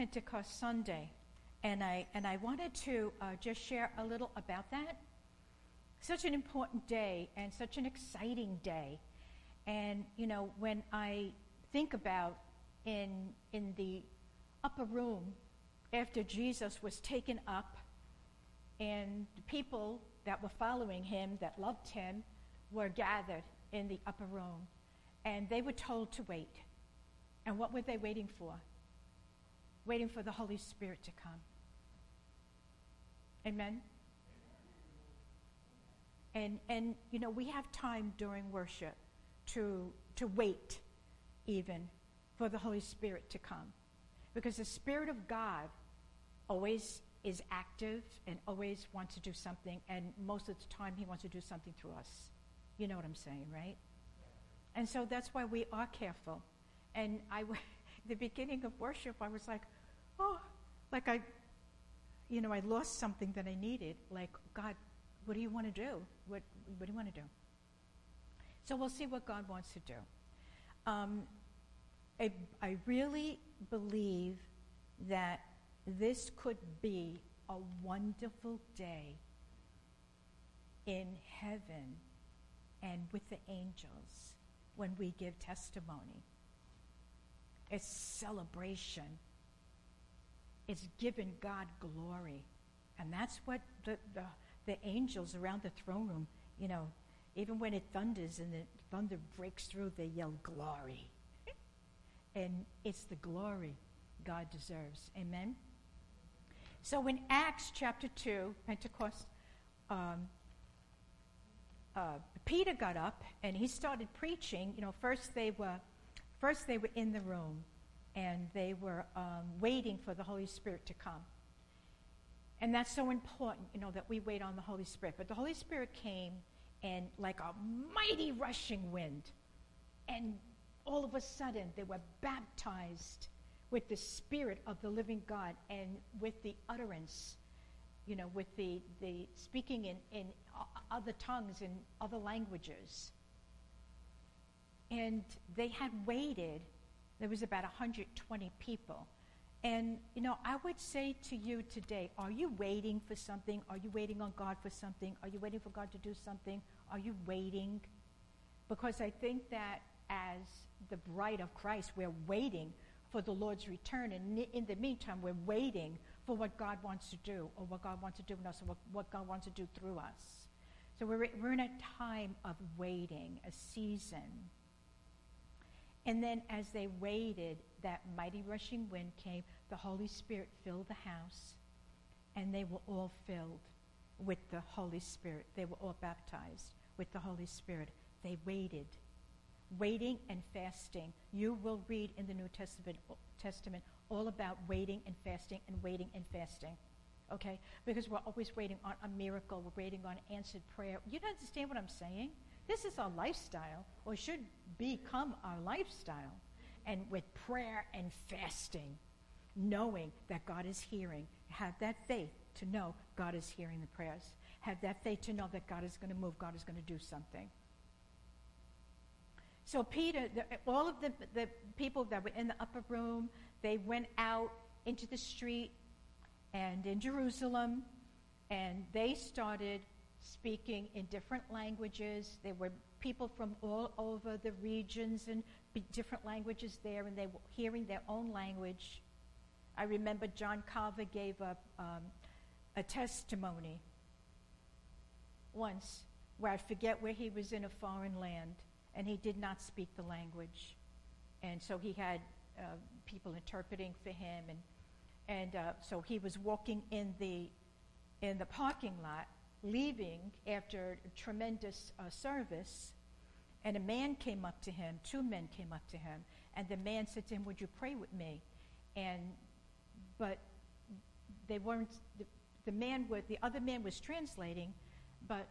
Pentecost Sunday, and I wanted to just share a little about that. Such an important day and such an exciting day. And you know, when I think about in the upper room after Jesus was taken up, and the people that were following him, that loved him, were gathered in the upper room, and they were told to wait. And what were they waiting for? Waiting for the Holy Spirit to come. Amen? And you know, we have time during worship to wait even for the Holy Spirit to come. Because the Spirit of God always is active and always wants to do something, and most of the time he wants to do something through us. You know what I'm saying, right? And so that's why we are careful. And the beginning of worship, I was like, oh, like I lost something that I needed. Like, God, what do you want to do? What do you want to do? So we'll see what God wants to do. I really believe that this could be a wonderful day in heaven and with the angels when we give testimony. It's celebration. It's giving God glory. And that's what the angels around the throne room, you know, even when it thunders and the thunder breaks through, they yell glory. And it's the glory God deserves. Amen? So in Acts chapter 2, Pentecost, Peter got up and he started preaching. You know, first they were in the room and they were waiting for the Holy Spirit to come. And that's so important, you know, that we wait on the Holy Spirit. But the Holy Spirit came and like a mighty rushing wind. And all of a sudden they were baptized with the Spirit of the living God and with the utterance, you know, with the speaking in other tongues and other languages. And they had waited. There was about 120 people. And, you know, I would say to you today, are you waiting for something? Are you waiting on God for something? Are you waiting for God to do something? Are you waiting? Because I think that as the bride of Christ, we're waiting for the Lord's return. And in the meantime, we're waiting for what God wants to do, or what God wants to do in us, or what God wants to do through us. So we're in a time of waiting, a season. And then as they waited, that mighty rushing wind came, the Holy Spirit filled the house, and they were all filled with the Holy Spirit. They were all baptized with the Holy Spirit. They waited. Waiting and fasting. You will read in the New Testament all about waiting and fasting and waiting and fasting. Okay? Because we're always waiting on a miracle. We're waiting on answered prayer. You don't understand what I'm saying? This is our lifestyle, or should become our lifestyle. And with prayer and fasting, knowing that God is hearing. Have that faith to know God is hearing the prayers. Have that faith to know that God is going to move. God is going to do something. So Peter, all of the people that were in the upper room, they went out into the street and in Jerusalem, and they started speaking in different languages. There were people from all over the regions and different languages there, and they were hearing their own language. I remember John Calvin gave a testimony once where I forget where he was in a foreign land, and he did not speak the language. And so he had people interpreting for him, and so he was walking in the parking lot, leaving after a tremendous service, and a man came up to him, 2 men came up to him, and the man said to him, "Would you pray with me?" But they weren't, the other man was translating, but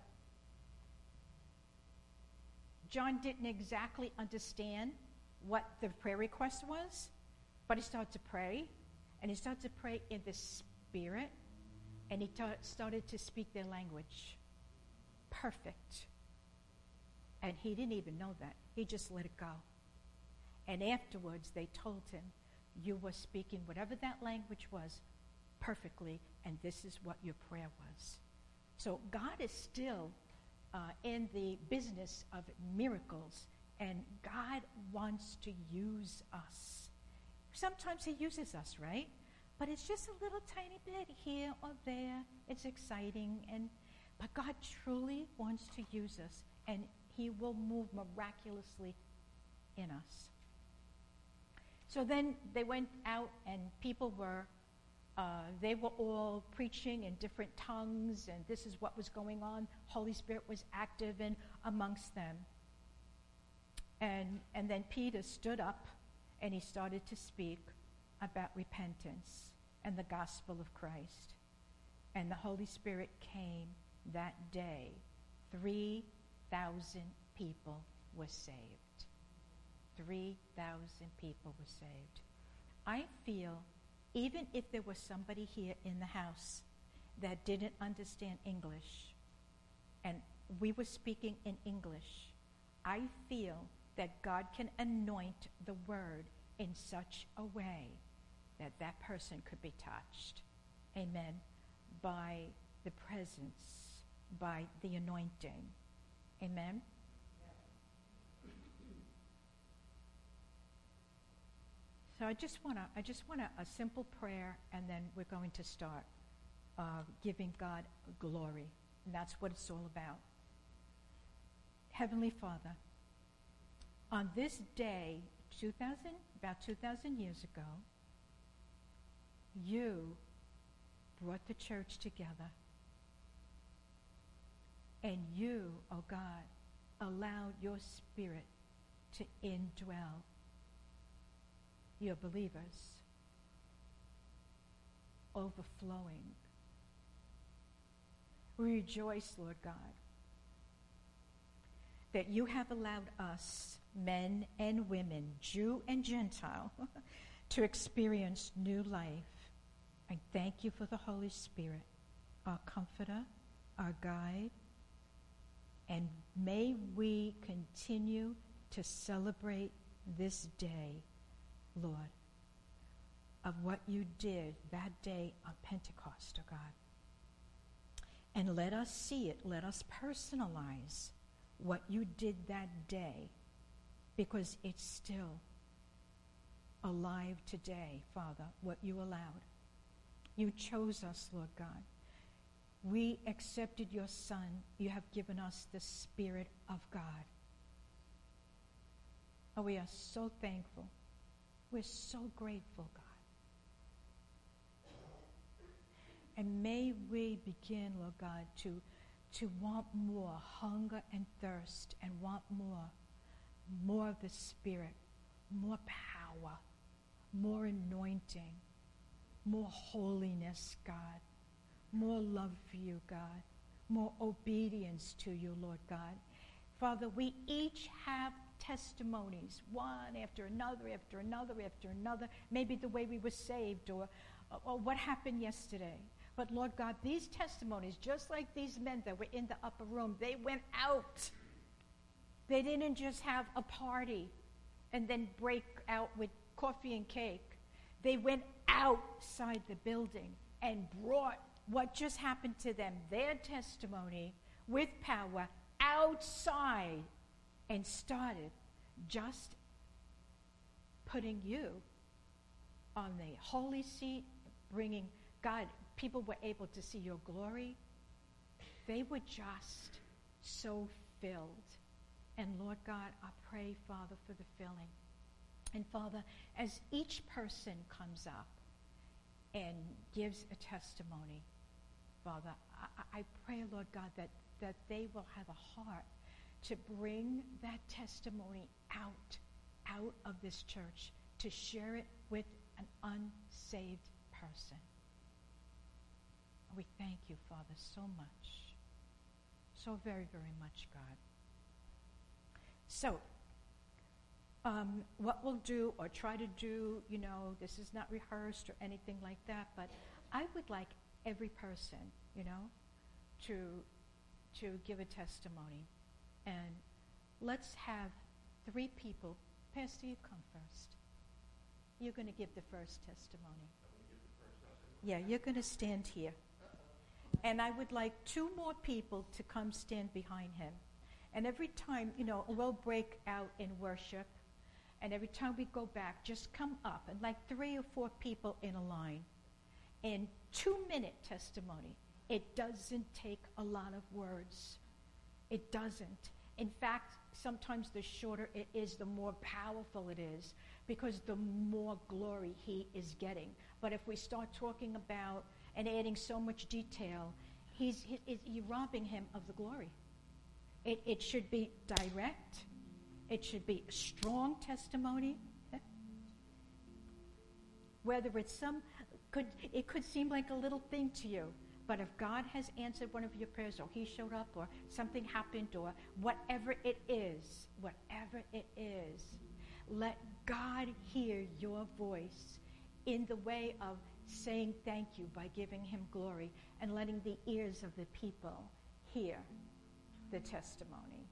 John didn't exactly understand what the prayer request was, but he started to pray, and he started to pray in the Spirit, and he started to speak their language. Perfect. And he didn't even know that. He just let it go. And afterwards, they told him you were speaking whatever that language was perfectly, and this is what your prayer was. So God is still in the business of miracles, and God wants to use us. Sometimes he uses us, right? But it's just a little tiny bit here or there. It's exciting, but God truly wants to use us, and he will move miraculously in us. So then they went out, and people were all preaching in different tongues, and this is what was going on. Holy Spirit was active in amongst them. And then Peter stood up, and he started to speak about repentance and the gospel of Christ. And the Holy Spirit came that day. 3,000 people were saved. 3,000 people were saved. I feel even if there was somebody here in the house that didn't understand English, and we were speaking in English, I feel that God can anoint the word in such a way that that person could be touched. Amen. By the presence, by the anointing. Amen. So I just want a simple prayer, and then we're going to start giving God glory. And that's what it's all about. Heavenly Father, on this day, about 2,000 years ago, you brought the church together. And you, oh God, allowed your Spirit to indwell your believers, overflowing. We rejoice, Lord God, that you have allowed us, men and women, Jew and Gentile, to experience new life. I thank you for the Holy Spirit, our comforter, our guide, and may we continue to celebrate this day, Lord, of what you did that day on Pentecost, oh God. And let us see it, let us personalize what you did that day, because it's still alive today, Father, what you allowed. You chose us, Lord God. We accepted your Son. You have given us the Spirit of God. Oh, we are so thankful. We're so grateful, God. And may we begin, Lord God, to want more, hunger and thirst, and want more of the Spirit, more power, more anointing, more holiness, God, more love for you, God, more obedience to you, Lord God. Father, we each have testimonies, one after another, after another, after another, maybe the way we were saved or what happened yesterday. But Lord God, these testimonies, just like these men that were in the upper room, they went out. They didn't just have a party and then break out with coffee and cake. They went outside the building and brought what just happened to them, their testimony, with power outside, and started just putting you on the holy seat, bringing God. People were able to see your glory. They were just so filled. And Lord God, I pray, Father, for the filling. And Father, as each person comes up and gives a testimony, Father, I pray, Lord God, that they will have a heart to bring that testimony out of this church, to share it with an unsaved person. We thank you, Father, so much. So very, very much, God. So, what we'll do or try to do, this is not rehearsed or anything like that, but I would like every person, to give a testimony. And let's have 3 people. Pastor, you come first. You're going to give the first testimony. Yeah, you're going to stand here. And I would like 2 more people to come stand behind him. And every time, we'll break out in worship. And every time we go back, just come up. And like 3 or 4 people in a line. In 2-minute testimony. It doesn't take a lot of words. It doesn't. In fact, sometimes the shorter it is, the more powerful it is. Because the more glory he is getting. But if we start talking about and adding so much detail, you're robbing him of the glory. It should be direct. It should be a strong testimony. Whether it's it could seem like a little thing to you, but if God has answered one of your prayers, or he showed up, or something happened, or whatever it is, let God hear your voice in the way of saying thank you by giving him glory and letting the ears of the people hear the testimony.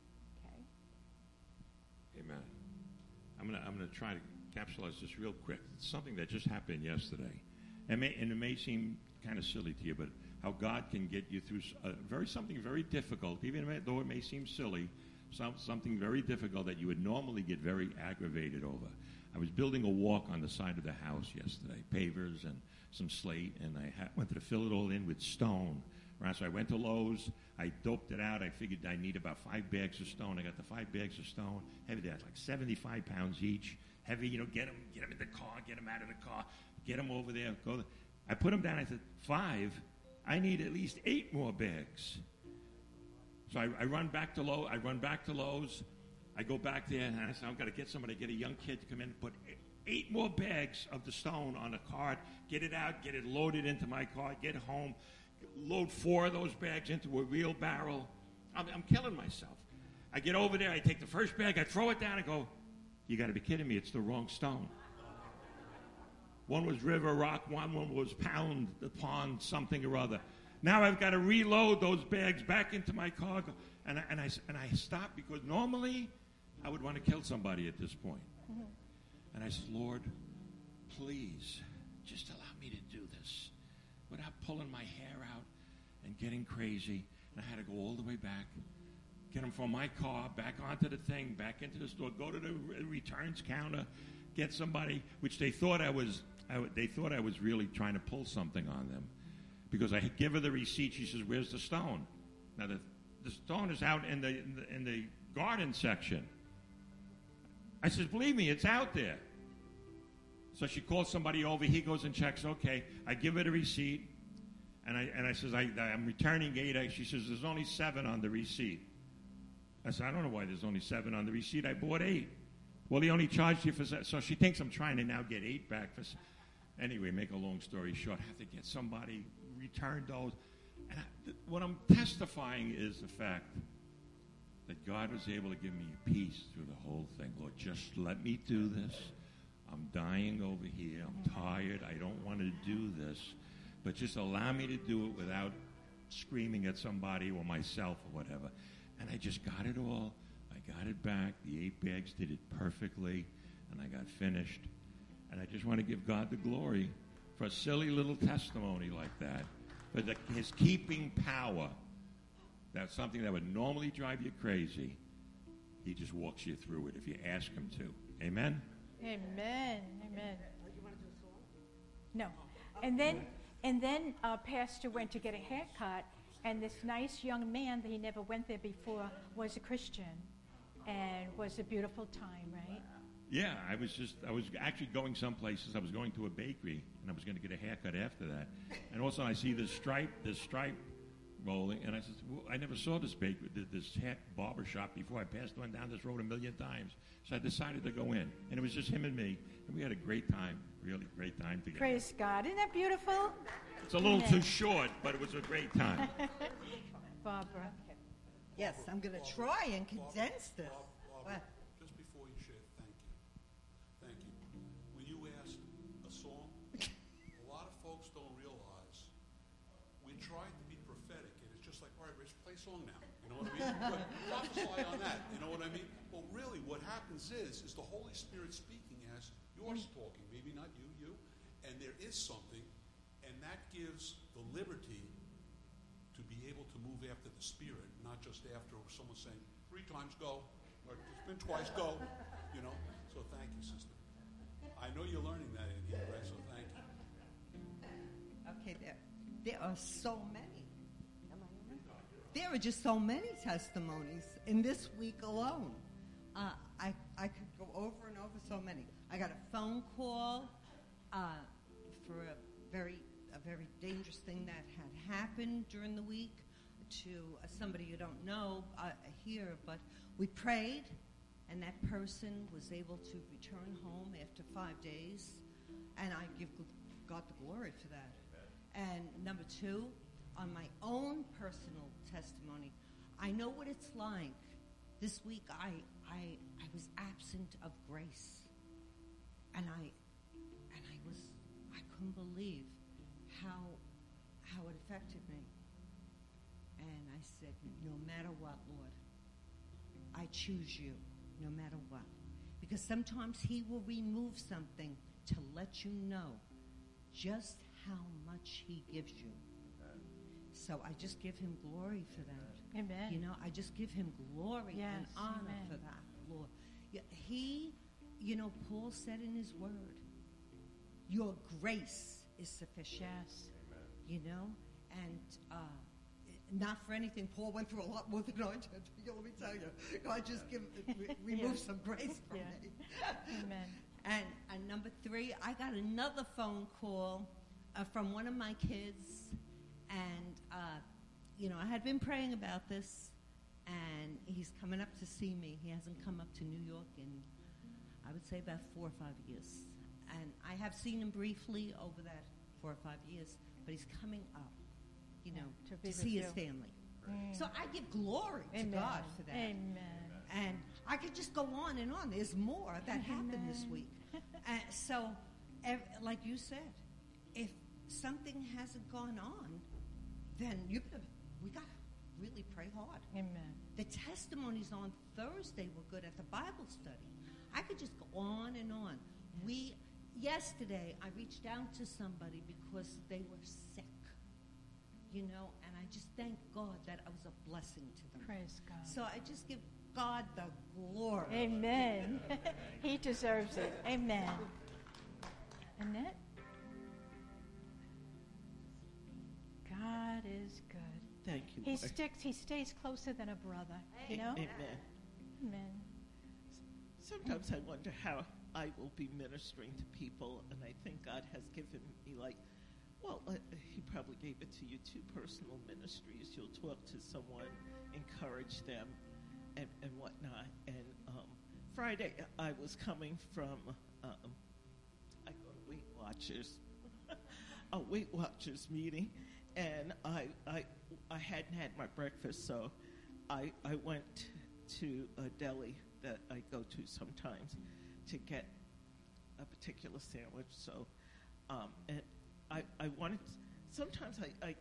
Okay? Amen. I'm gonna try to capsulize this real quick. It's something that just happened yesterday, and it may seem kind of silly to you, but how God can get you through something very difficult, even though it may seem silly, something very difficult that you would normally get very aggravated over. I was building a walk on the side of the house yesterday, pavers and some slate, and I wanted to fill it all in with stone. Right, so I went to Lowe's. I doped it out. I figured I need about 5 bags of stone. I got the 5 bags of stone. Heavy, that's like 75 pounds each. Heavy, get them in the car, get them out of the car, get them over there. I put them down. I said, 5? I need at least 8 more bags. So I run back to Lowe's. I go back there, and I said, I've got to get somebody, get a young kid to come in and put 8 more bags of the stone on a cart, get it out, get it loaded into my car, get home, load 4 of those bags into a wheelbarrow. I'm killing myself. I get over there, I take the first bag, I throw it down, I go, you got to be kidding me, it's the wrong stone. One was river rock, one was pound upon something or other. Now I've got to reload those bags back into my car, and I stopped because normally I would want to kill somebody at this point. Mm-hmm. And I said, Lord, please, just allow me to do this without pulling my hair out and getting crazy. And I had to go all the way back, get them from my car, back onto the thing, back into the store, go to the returns counter, get somebody, which they thought I was really trying to pull something on them. Because I give her the receipt, she says, where's the stone? Now, the stone is out in the garden section. I says, believe me, it's out there. So she calls somebody over. He goes and checks. Okay, I give her the receipt, and I says, I'm returning 8. She says, there's only 7 on the receipt. I said, I don't know why there's only 7 on the receipt. I bought 8. Well, he only charged you for 7. So she thinks I'm trying to now get 8 back. Anyway, make a long story short, I have to get somebody, return those. And what I'm testifying is the fact that God was able to give me peace through the whole thing. Lord, just let me do this. I'm dying over here. I'm tired. I don't want to do this. But just allow me to do it without screaming at somebody or myself or whatever. And I just got it all. I got it back. The 8 bags did it perfectly. And I got finished. And I just want to give God the glory for a silly little testimony like that. But his keeping power, that's something that would normally drive you crazy. He just walks you through it if you ask him to. Amen? Amen. Amen. You want to do a song? No. And then Pastor went to get a haircut, and this nice young man that he never went there before was a Christian, and was a beautiful time, right? Yeah, I was actually going some places. I was going to a bakery, and I was going to get a haircut after that. And also I see this stripe rolling, and I said, well, I never saw this barber shop before. I passed one down this road a million times. So I decided to go in, and it was just him and me, and we had a great time, really great time together. Praise God. Isn't that beautiful? It's a little too short, but it was a great time. Barbara. Yes, I'm going to try and condense this. Barbara, just before you share, thank you. When you asked a song, a lot of folks don't realize we try to be prophetic, and it's just like, all right, Rich, play a song now. You know what I mean? But prophesy on that. You know what I mean? Well, really, what happens is the Holy Spirit speaking as Yours talking, maybe not you. And there is something, and that gives the liberty to be able to move after the Spirit, not just after someone saying, 3 times go, or it's been twice go, you know. So thank you, sister. I know you're learning that in here, right? So thank you. Okay, there are so many. There are just so many testimonies in this week alone. I could go over and over so many. I got a phone call for a very dangerous thing that had happened during the week to somebody you don't know here, but we prayed, and that person was able to return home after 5 days, and I give God the glory for that. And number 2, on my own personal testimony, I know what it's like. This week I was absent of grace, and I couldn't believe how it affected me. And I said, no matter what, Lord, I choose you, no matter what. Because sometimes he will remove something to let you know just how much he gives you. So I just give him glory for that. Amen. You know, I just give him glory and honor amen. for that, Lord. Yeah, Paul said in his word, your grace is sufficient. Yes. You know, and not for anything. Paul went through a lot more than I did. Let me tell you, God just remove some grace from me. Amen. And number 3, I got another phone call from one of my kids, and I had been praying about this, and he's coming up to see me. He hasn't come up to New York in, I would say, about 4 or 5 years. And I have seen him briefly over that 4 or 5 years, but he's coming up, to see his family. So I give glory to God for that. Amen. And I could just go on and on. There's more that happened this week. So, like you said, if something hasn't gone on, then we got to really pray hard. Amen. The testimonies on Thursday were good at the Bible study. I could just go on and on. Yesterday, I reached out to somebody because they were sick, and I just thank God that I was a blessing to them. Praise God. So I just give God the glory. Amen. He deserves it. Amen. Annette? God is good. Thank you. He stays closer than a brother. Amen. Amen. Sometimes I wonder how I will be ministering to people, and I think God has given me, he probably gave it to you, 2 personal ministries. You'll talk to someone, encourage them, and whatnot. And Friday, I was coming from, I go to Weight Watchers, a Weight Watchers meeting, and I hadn't had my breakfast, so I went to a deli that I go to sometimes to get a particular sandwich. So, and I wanted, sometimes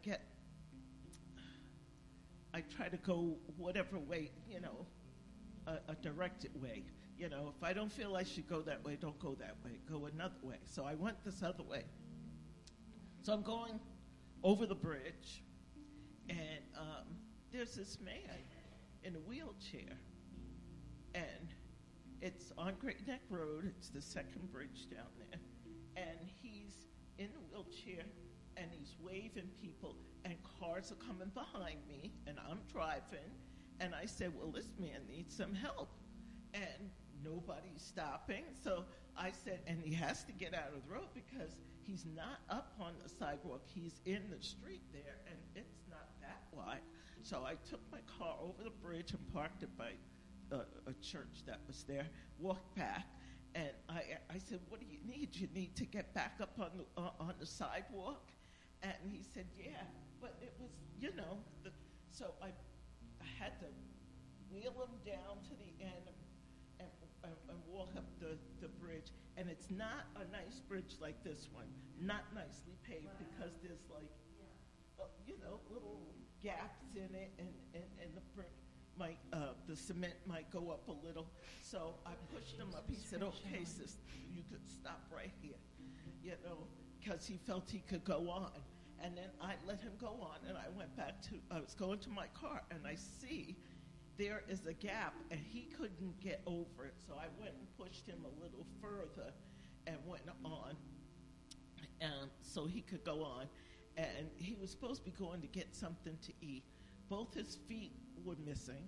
I try to go whatever way, a directed way. If I don't feel I should go that way, don't go that way. Go another way. So I went this other way. So I'm going over the bridge, and there's this man in a wheelchair, and it's on Great Neck Road. It's the second bridge down there, and he's in a wheelchair, and he's waving people, and cars are coming behind me, and I'm driving, and I said, well, this man needs some help, and nobody's stopping. So I said, and he has to get out of the road because he's not up on the sidewalk. He's in the street there, and it's not that wide. So I took my car over the bridge and parked it by a church that was there, walked back, and I said, what do you need? You need to get back up on the sidewalk? And he said, yeah, but it was, so I had to wheel him down to the end and walk up the bridge. And it's not a nice bridge like this one, not nicely paved, because there's little gaps in it, and the brick the cement might go up a little. So I pushed him up. He said, okay, sister, you could stop right here, because he felt he could go on. And then I let him go on, and I was going to my car, and I see there is a gap, and he couldn't get over it. So I went and pushed him a little further and went on, and so he could go on. And he was supposed to be going to get something to eat. Both his feet were missing.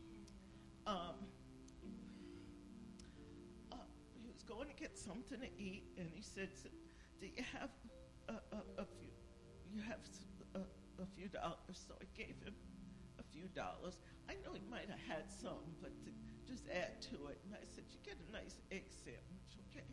He was going to get something to eat, and he said, "Do you have a few? You have a few dollars?" So I gave him a few dollars. I know he might have had some, but to just add to it. And I said, "You get a nice egg sandwich, okay?"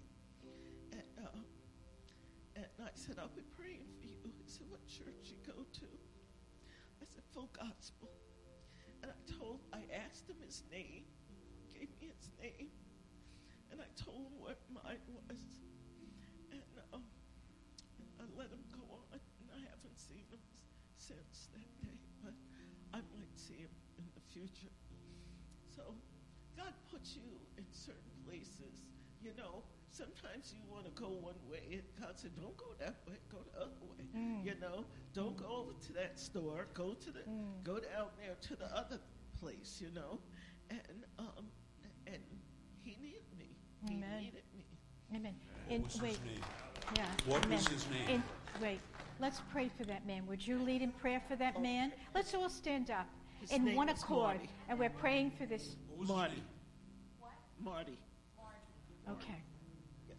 And I said, "I'll be praying for you." He said, "What church you go to?" I said, "Full Gospel." And I asked him his name, gave me his name, and I told him what mine was. And I let him go on, and I haven't seen him since that day, but I might see him in the future. So God puts you in certain places. Sometimes you want to go one way, and God said, "Don't go that way, go the other way." Don't go over to that store, go down there to the other place, and he needed me. Amen. He needed me. Amen. What was his name? Yeah. What amen. was his name? Wait. Let's pray for that man. Would you lead in prayer for that man? Let's all stand up His in name one is accord, Marty. and we're praying for this. What was Marty. his name? Marty. Okay. Yes.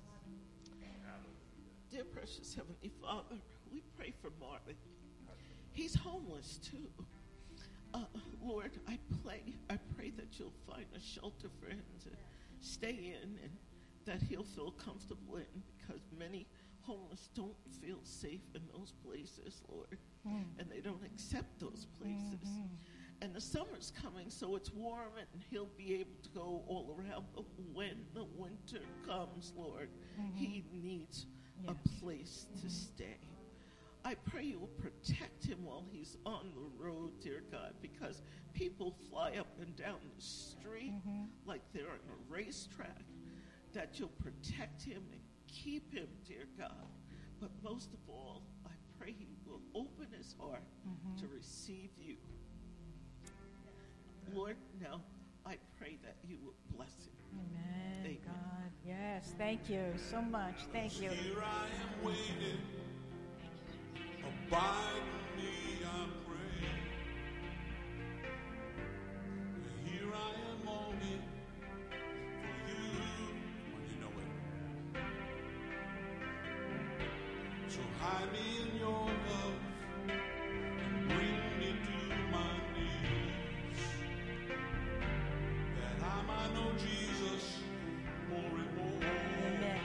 Dear precious Heavenly Father, we pray for Marty. He's homeless too. Lord, I pray that you'll find a shelter for him to stay in, and that he'll feel comfortable in, because many homeless don't feel safe in those places, Lord, and they don't accept those places. And the summer's coming, so it's warm, and he'll be able to go all around. But when the winter comes, Lord, he needs a place to stay. I pray you will protect him while he's on the road, dear God, because people fly up and down the street like they're on a racetrack, that you'll protect him and keep him, dear God. But most of all, I pray he will open his heart to receive you. Lord, now I pray that you will bless him. Amen. Amen. God. Yes. Thank you so much. Thank you. Here I am waiting. Abide in me, I pray. Here I am longing for you. When you know it. So hide me in your love and bring me to my knees, that I might know Jesus more and more. Amen.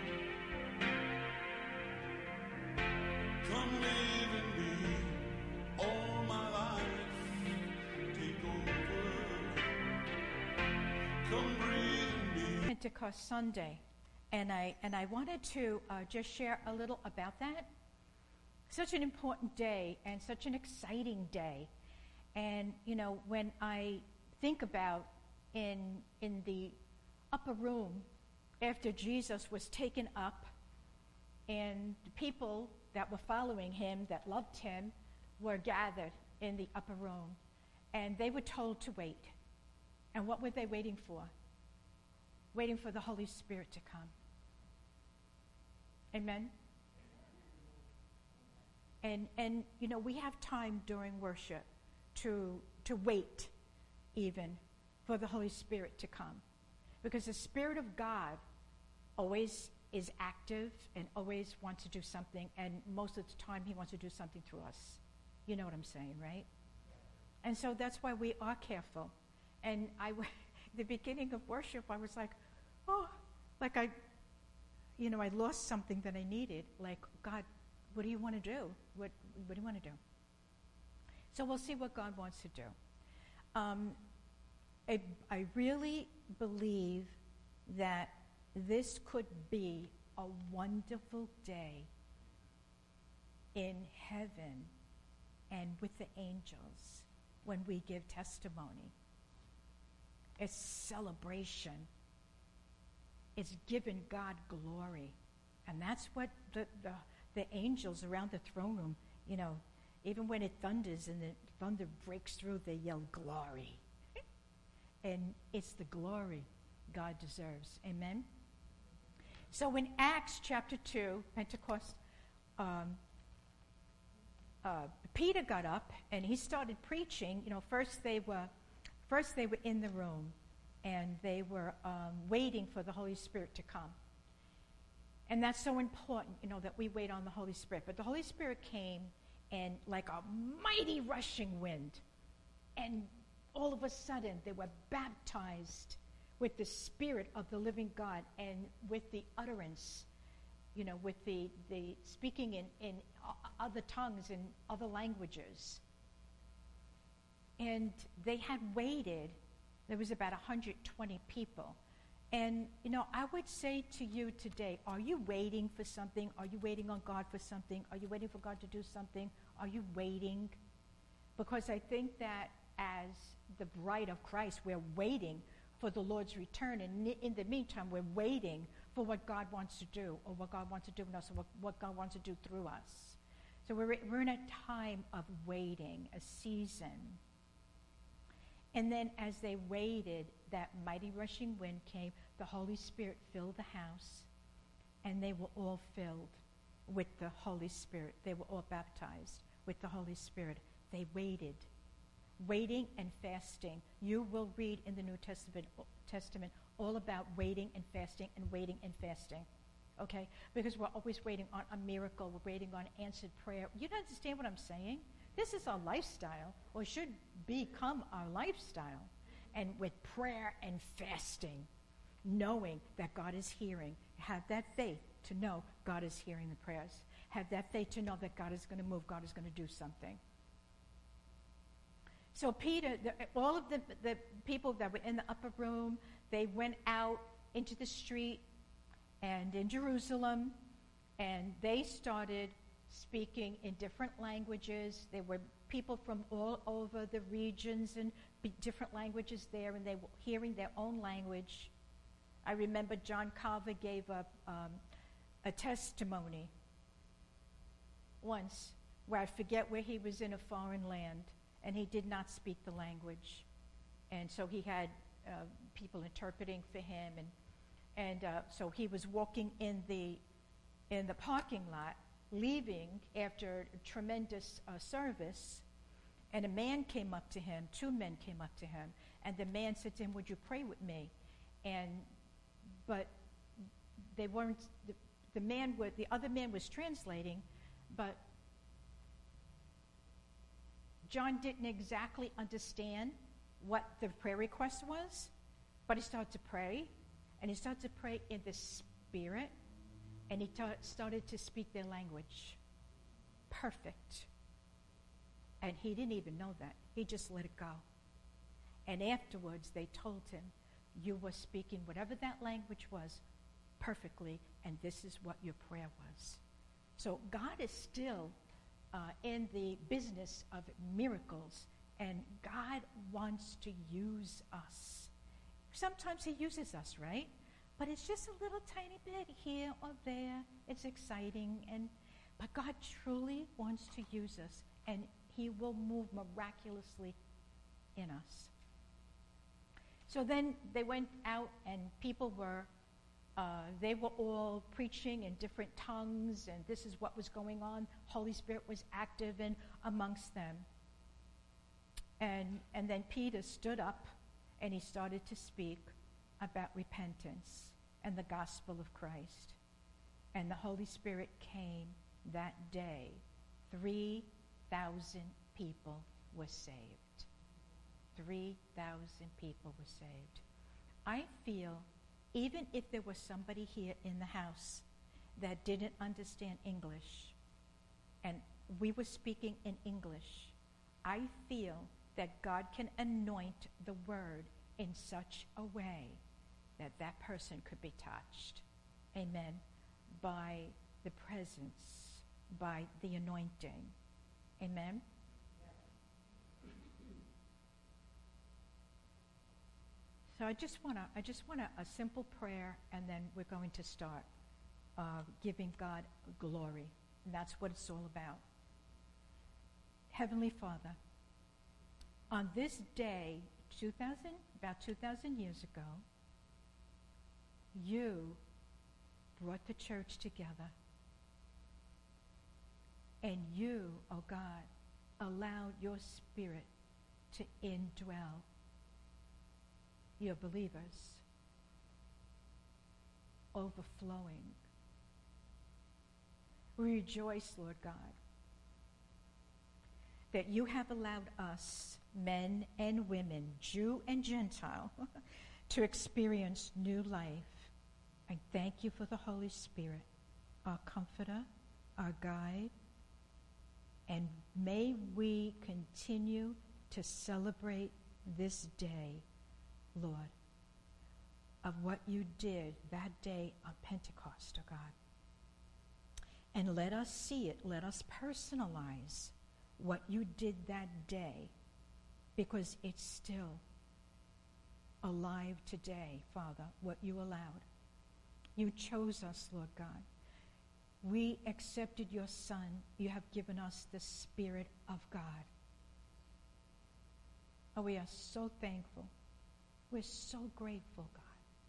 Come live in me all my life. Take over. Come breathe in me. Pentecost Sunday, and I wanted to just share a little about that. Such an important day and such an exciting day. And when I think about in the upper room after Jesus was taken up, and the people that were following him, that loved him, were gathered in the upper room, and they were told to wait. And what were they waiting for? Waiting for the Holy Spirit to come. Amen? And we have time during worship to wait even for the Holy Spirit to come. Because the Spirit of God always is active and always wants to do something, and most of the time he wants to do something through us. You know what I'm saying, right? And so that's why we are careful. And the beginning of worship, I was like, I lost something that I needed. Like, God, what do you want to do? What do you want to do? So we'll see what God wants to do. I really believe that this could be a wonderful day in heaven and with the angels when we give testimony. It's celebration. It's giving God glory. And that's what the angels around the throne room, even when it thunders and the thunder breaks through, they yell, glory. And it's the glory God deserves. Amen? So in Acts chapter 2, Pentecost, Peter got up and he started preaching. First they were in the room and they were waiting for the Holy Spirit to come. And that's so important, that we wait on the Holy Spirit. But the Holy Spirit came and like a mighty rushing wind. And all of a sudden, they were baptized with the Spirit of the living God and with the utterance, with the speaking in other tongues and other languages. And they had waited. There was about 120 people. And, I would say to you today, are you waiting for something? Are you waiting on God for something? Are you waiting for God to do something? Are you waiting? Because I think that as the bride of Christ, we're waiting for the Lord's return. And in the meantime, we're waiting for what God wants to do, or what God wants to do in us, or what God wants to do through us. So we're in a time of waiting, a season. And then as they waited, that mighty rushing wind came, the Holy Spirit filled the house, and they were all filled with the Holy Spirit. They were all baptized with the Holy Spirit. They waited. Waiting and fasting. You will read in the New Testament all about waiting and fasting and waiting and fasting. Okay? Because we're always waiting on a miracle. We're waiting on answered prayer. You don't understand what I'm saying? This is our lifestyle, or should become our lifestyle. And with prayer and fasting, knowing that God is hearing. Have that faith to know God is hearing the prayers. Have that faith to know that God is going to move, God is going to do something. So Peter, all of the people that were in the upper room, they went out into the street and in Jerusalem, and they started speaking in different languages. There were people from all over the regions and different languages there, and they were hearing their own language. I remember John Carver gave a testimony once where I forget where he was in a foreign land, and he did not speak the language. And so he had people interpreting for him, and so he was walking in the parking lot, leaving after a tremendous service, and a man came up to him, 2 men came up to him, and the man said to him, "Would you pray with me?" But they weren't, the other man was translating, but John didn't exactly understand what the prayer request was, but he started to pray, and he started to pray in the Spirit, and he started to speak their language. Perfect. And he didn't even know that. He just let it go. And afterwards, they told him, "You were speaking whatever that language was perfectly, and this is what your prayer was." So God is still in the business of miracles, and God wants to use us. Sometimes he uses us, right? But it's just a little tiny bit here or there. It's exciting, but God truly wants to use us, and he will move miraculously in us. So then they went out, and people they were all preaching in different tongues, and this is what was going on. Holy Spirit was active and amongst them. And then Peter stood up, and he started to speak about repentance and the gospel of Christ. And the Holy Spirit came that day. 3,000 people were saved. 3,000 people were saved. I feel even if there was somebody here in the house that didn't understand English, and we were speaking in English, I feel that God can anoint the word in such a way that that person could be touched. Amen. By the presence, by the anointing. Amen. So I just want a simple prayer, and then we're going to start giving God glory. And that's what it's all about. Heavenly Father, on this day, about 2,000 years ago, you brought the church together. And you, oh God, allowed your Spirit to indwell your believers, overflowing. We rejoice, Lord God, that you have allowed us, men and women, Jew and Gentile, to experience new life. I thank you for the Holy Spirit, our comforter, our guide, and may we continue to celebrate this day, Lord, of what you did that day on Pentecost, oh God. And let us see it, let us personalize what you did that day, because it's still alive today, Father, what you allowed. You chose us, Lord God. We accepted your Son. You have given us the Spirit of God. Oh, we are so thankful. We're so grateful, God.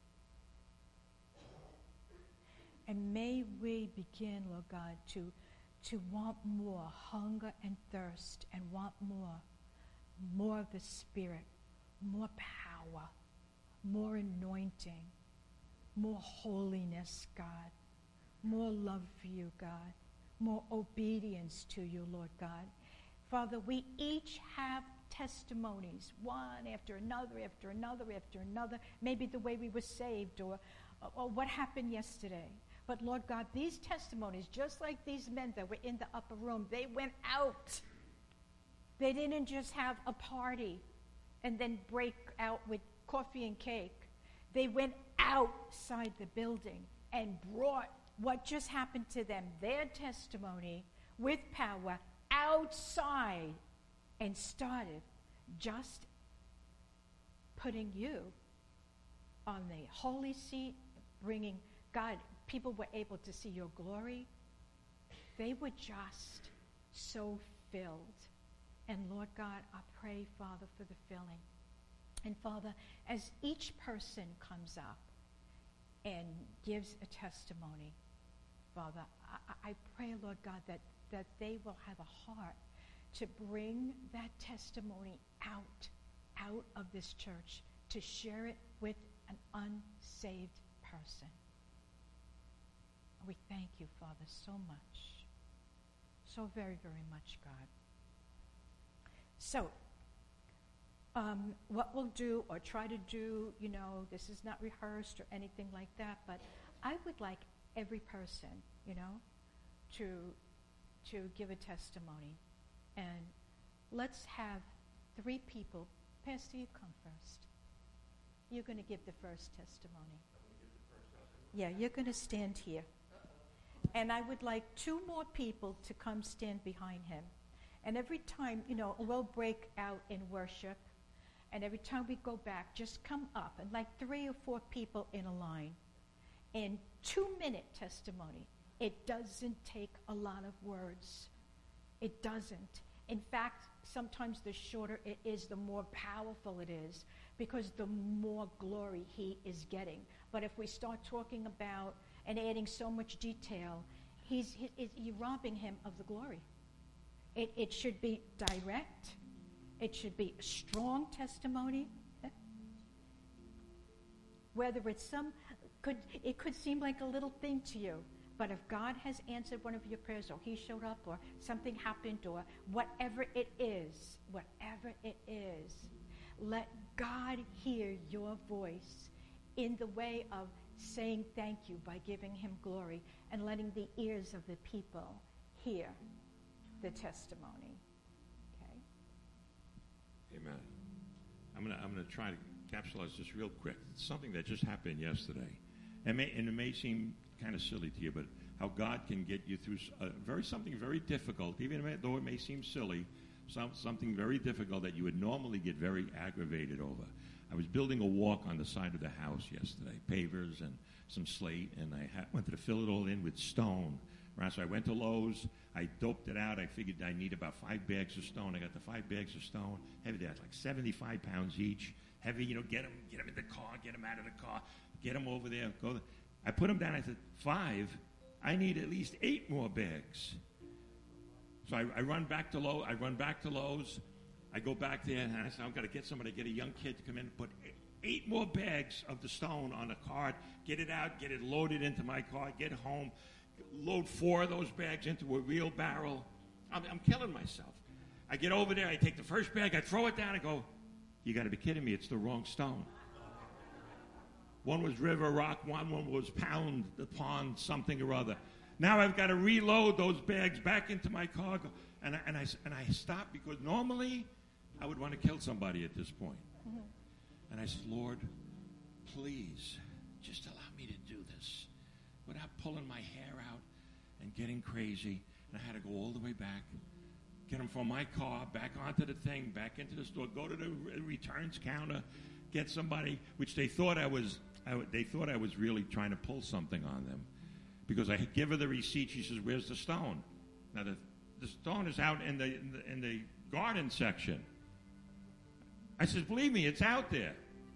And may we begin, Lord God, to want more, hunger and thirst, and want more of the Spirit, more power, more anointing, more holiness, God, more love for you, God, more obedience to you, Lord God. Father, we each have testimonies, one after another, after another, after another, maybe the way we were saved or what happened yesterday. But Lord God, these testimonies, just like these men that were in the upper room, they went out. They didn't just have a party and then break out with coffee and cake. They went outside the building and brought what just happened to them, their testimony, with power, outside, and started just putting you on the holy seat, bringing God. People were able to see your glory. They were just so filled. And Lord God, I pray, Father, for the filling. And Father, as each person comes up and gives a testimony, Father, I pray, Lord God, that they will have a heart to bring that testimony out of this church, to share it with an unsaved person. We thank you, Father, so much. So very, very much, God. So, what we'll do or try to do, this is not rehearsed or anything like that, but I would like every person, to give a testimony. And let's have 3 people. Pastor, you come first. You're going to give the first testimony. Yeah, you're going to stand here. And I would like 2 more people to come stand behind him. And every time, we'll break out in worship. And every time we go back, just come up. And like 3 or 4 people in a line. And 2-minute testimony. It doesn't take a lot of words. It doesn't. In fact, sometimes the shorter it is, the more powerful it is. Because the more glory he is getting. But if we start talking about and adding so much detail, you're robbing him of the glory. It should be direct. It should be a strong testimony. Whether it's it could seem like a little thing to you, but if God has answered one of your prayers, or he showed up, or something happened, or whatever it is, let God hear your voice in the way of saying thank you by giving him glory and letting the ears of the people hear the testimony. Okay? Amen. I'm gonna try to capsulize this real quick. It's something that just happened yesterday. And it may seem kind of silly to you, but how God can get you through something very difficult, even though it may seem silly, something very difficult that you would normally get very aggravated over. I was building a walk on the side of the house yesterday, pavers and some slate, and I wanted to fill it all in with stone. Right, so I went to Lowe's. I doped it out. I figured I need about 5 bags of stone. I got the 5 bags of stone. Heavy, that's like 75 pounds each. Heavy, get them in the car, get them out of the car, get them over there. I put them down. I said, 5? I need at least 8 more bags. So I run back to Lowe's. I go back there, and I said, I've got to get somebody, get a young kid to come in and put 8 more bags of the stone on a cart, get it out, get it loaded into my car, get home, load 4 of those bags into a wheelbarrow. I'm killing myself. I get over there, I take the first bag, I throw it down, and go, you got to be kidding me, it's the wrong stone. One was river rock, one was pound upon something or other. Now I've got to reload those bags back into my car, and I stop because normally I would want to kill somebody at this point. Mm-hmm. And I said, Lord, please, just allow me to do this without pulling my hair out and getting crazy. And I had to go all the way back, get them from my car, back onto the thing, back into the store, go to the returns counter, get somebody, which they thought I was really trying to pull something on them. Because I give her the receipt, she says, where's the stone? Now, the stone is out in the garden section. I says, believe me, it's out there.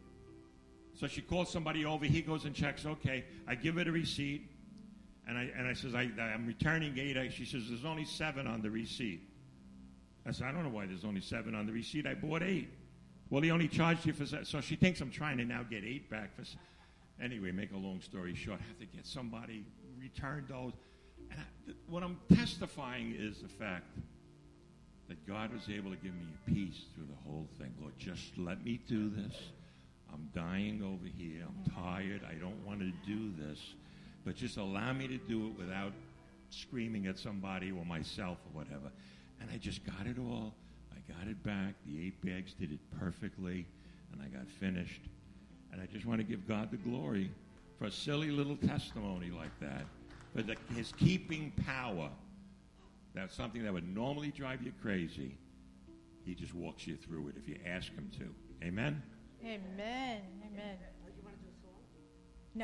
So she calls somebody over. He goes and checks. Okay, I give her the receipt, and I says, I'm returning 8. She says, there's only 7 on the receipt. I said, I don't know why there's only 7 on the receipt. I bought 8. Well, he only charged you for 7. So she thinks I'm trying to now get 8 back. Anyway, make a long story short, I have to get somebody, return those. And what I'm testifying is the fact that God was able to give me peace through the whole thing. Lord, just let me do this. I'm dying over here. I'm tired. I don't want to do this. But just allow me to do it without screaming at somebody or myself or whatever. And I just got it all. I got it back. The 8 bags did it perfectly. And I got finished. And I just want to give God the glory for a silly little testimony like that. But his keeping power, that's something that would normally drive you crazy. He just walks you through it if you ask him to. Amen? Amen. Amen. No.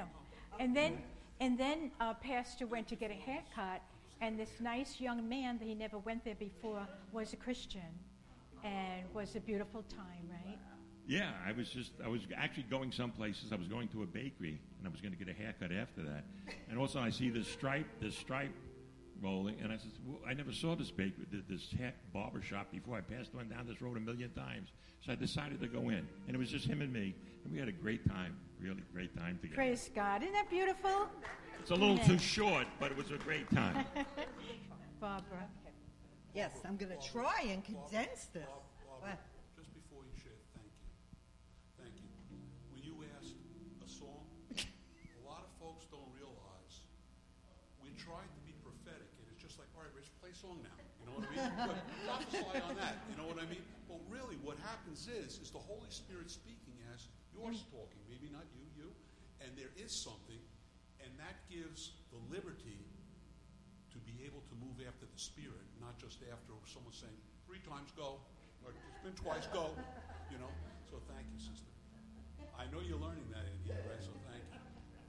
And then Pastor went to get a haircut, and this nice young man that he never went there before was a Christian, and was a beautiful time, right? Yeah, I was actually going some places. I was going to a bakery, and I was going to get a haircut after that. And also I see this stripe rolling, and I said, well, I never saw this bakery, this barber shop before. I passed one down this road a million times. So I decided to go in, and it was just him and me, and we had a great time, really great time together. Praise God. Isn't that beautiful? It's a little too short, but it was a great time. Barbara. Yes, I'm going to try and condense this. Barbara, just before you share, thank you. When you asked a song, a lot of folks don't realize we tried to be prophetic, and it's just like, all right, Rich, play a song now. You know what I mean? But prophesy on that. You know what I mean? But really, what happens is the Holy Spirit speaking as you're talking, maybe not you, and there is something, and that gives the liberty to be able to move after the Spirit, not just after someone saying 3 times go, or it's been twice go, you know. So thank you, sister. I know you're learning that in here, right? So thank you.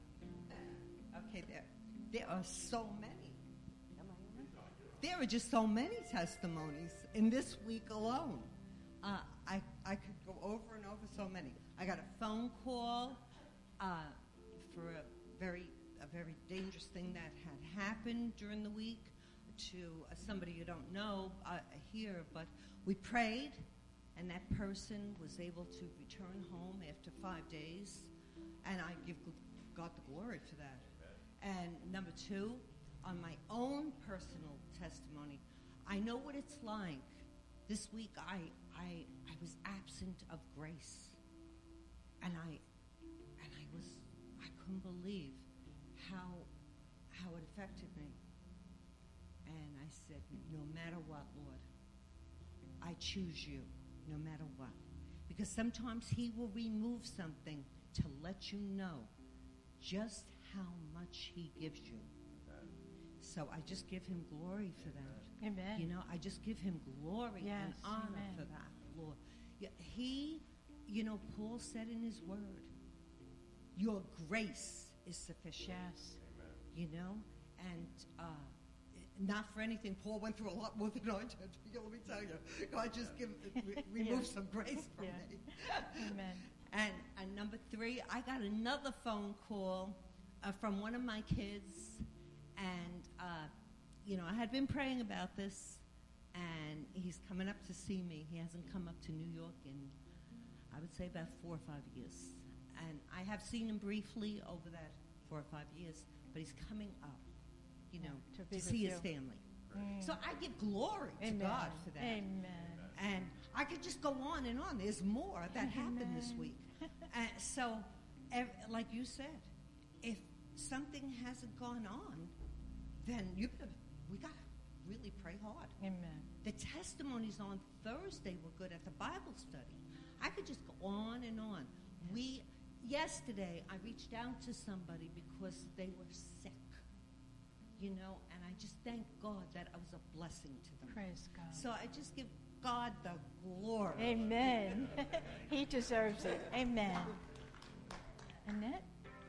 Okay, there are so many. There are just so many testimonies in this week alone. I could go over and over so many. I got a phone call for a very dangerous thing that had happened during the week to somebody you don't know here, but we prayed, and that person was able to return home after 5 days, and I give God the glory for that. And number 2, on my own personal testimony, I know what it's like. This week I was absent of grace, and I couldn't believe how it affected me. And I said, no matter what, Lord, I choose you, no matter what. Because sometimes he will remove something to let you know just how much he gives you. So I just give him glory for that. Amen. You know, I just give him glory and honor amen. for that, Lord. Yeah, he you know, Paul said in his word, your grace is sufficient. Yes. You know, and not for anything, Paul went through a lot more than I did. Let me tell you, God just remove some grace from me. Amen. And number 3, I got another phone call from one of my kids, and you know, I had been praying about this, and he's coming up to see me. He hasn't come up to New York in, I would say, about 4 or 5 years. And I have seen him briefly over that 4 or 5 years, but he's coming up, you know, to see his family. So I give glory to God for that. Amen. And I could just go on and on. There's more that happened this week. So, like you said, if something hasn't gone on, then we got to really pray hard. Amen. The testimonies on Thursday were good at the Bible study. I could just go on and on. Yesterday, I reached out to somebody because they were sick, you know, and I just thank God that I was a blessing to them. Praise God. So I just give God the glory. Amen. He deserves it. Amen. Annette?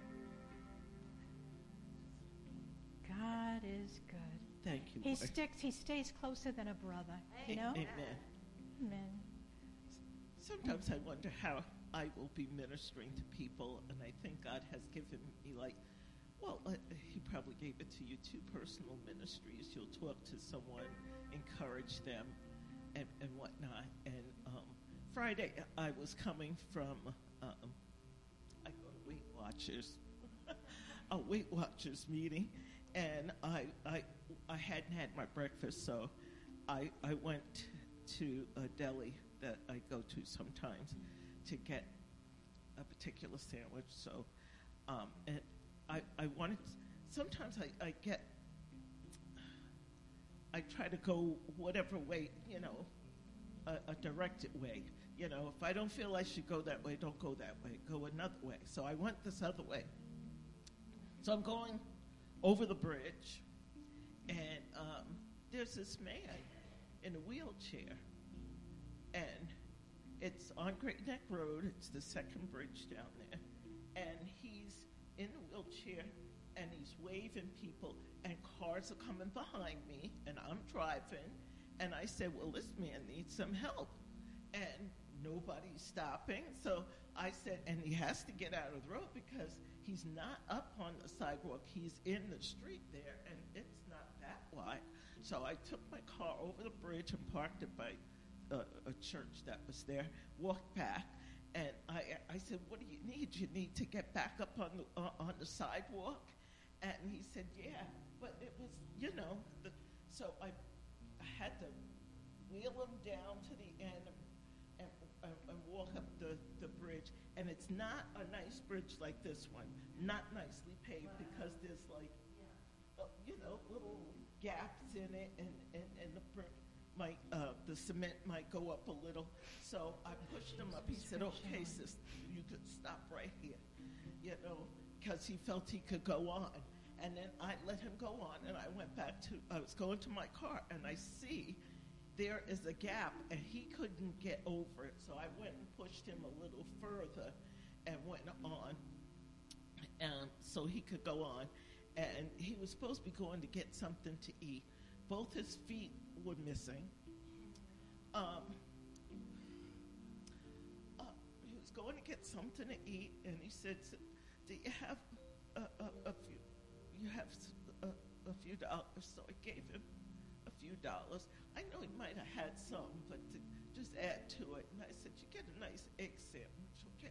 God is good. Thank you, He Lord. he stays closer than a brother, you know? Amen. Amen. Sometimes I wonder how I will be ministering to people, and I think God has given me, like, well, he probably gave it to you, 2 personal ministries. You'll talk to someone, encourage them, and whatnot. And Friday, I was coming from, I go to Weight Watchers, a Weight Watchers meeting, and I hadn't had my breakfast, so I went to a deli that I go to sometimes to get a particular sandwich. So, and I wanted, sometimes I try to go whatever way, you know, a directed way. You know, if I don't feel I should go that way, don't go that way. Go another way. So I went this other way. So I'm going over the bridge, and there's this man in a wheelchair, and it's on Great Neck Road. It's the second bridge down there, and he's in a wheelchair, and he's waving people, and cars are coming behind me, and I'm driving, and I said, well, this man needs some help, and nobody's stopping. So I said, and he has to get out of the road because he's not up on the sidewalk. He's in the street there, and it's not that wide. So I took my car over the bridge and parked it by a church that was there, walked back, and I said, what do you need? You need to get back up on the sidewalk? And he said, yeah, but it was, you know, so I had to wheel him down to the end and walk up the bridge. And it's not a nice bridge like this one, not nicely paved, because there's like, you know, little gaps in it, and the cement might go up a little. So I pushed him up. He said, okay, sister, you could stop right here, you know, because he felt he could go on. And then I let him go on, and I went back I was going to my car, and I see there is a gap, and he couldn't get over it. So I went and pushed him a little further and went on, and so he could go on. And he was supposed to be going to get something to eat. Both his feet were missing. He was going to get something to eat, and he said, do you have a few? You have a few dollars. So I gave him a few dollars. I know he might have had some, but to just add to it. And I said, you get a nice egg sandwich, okay?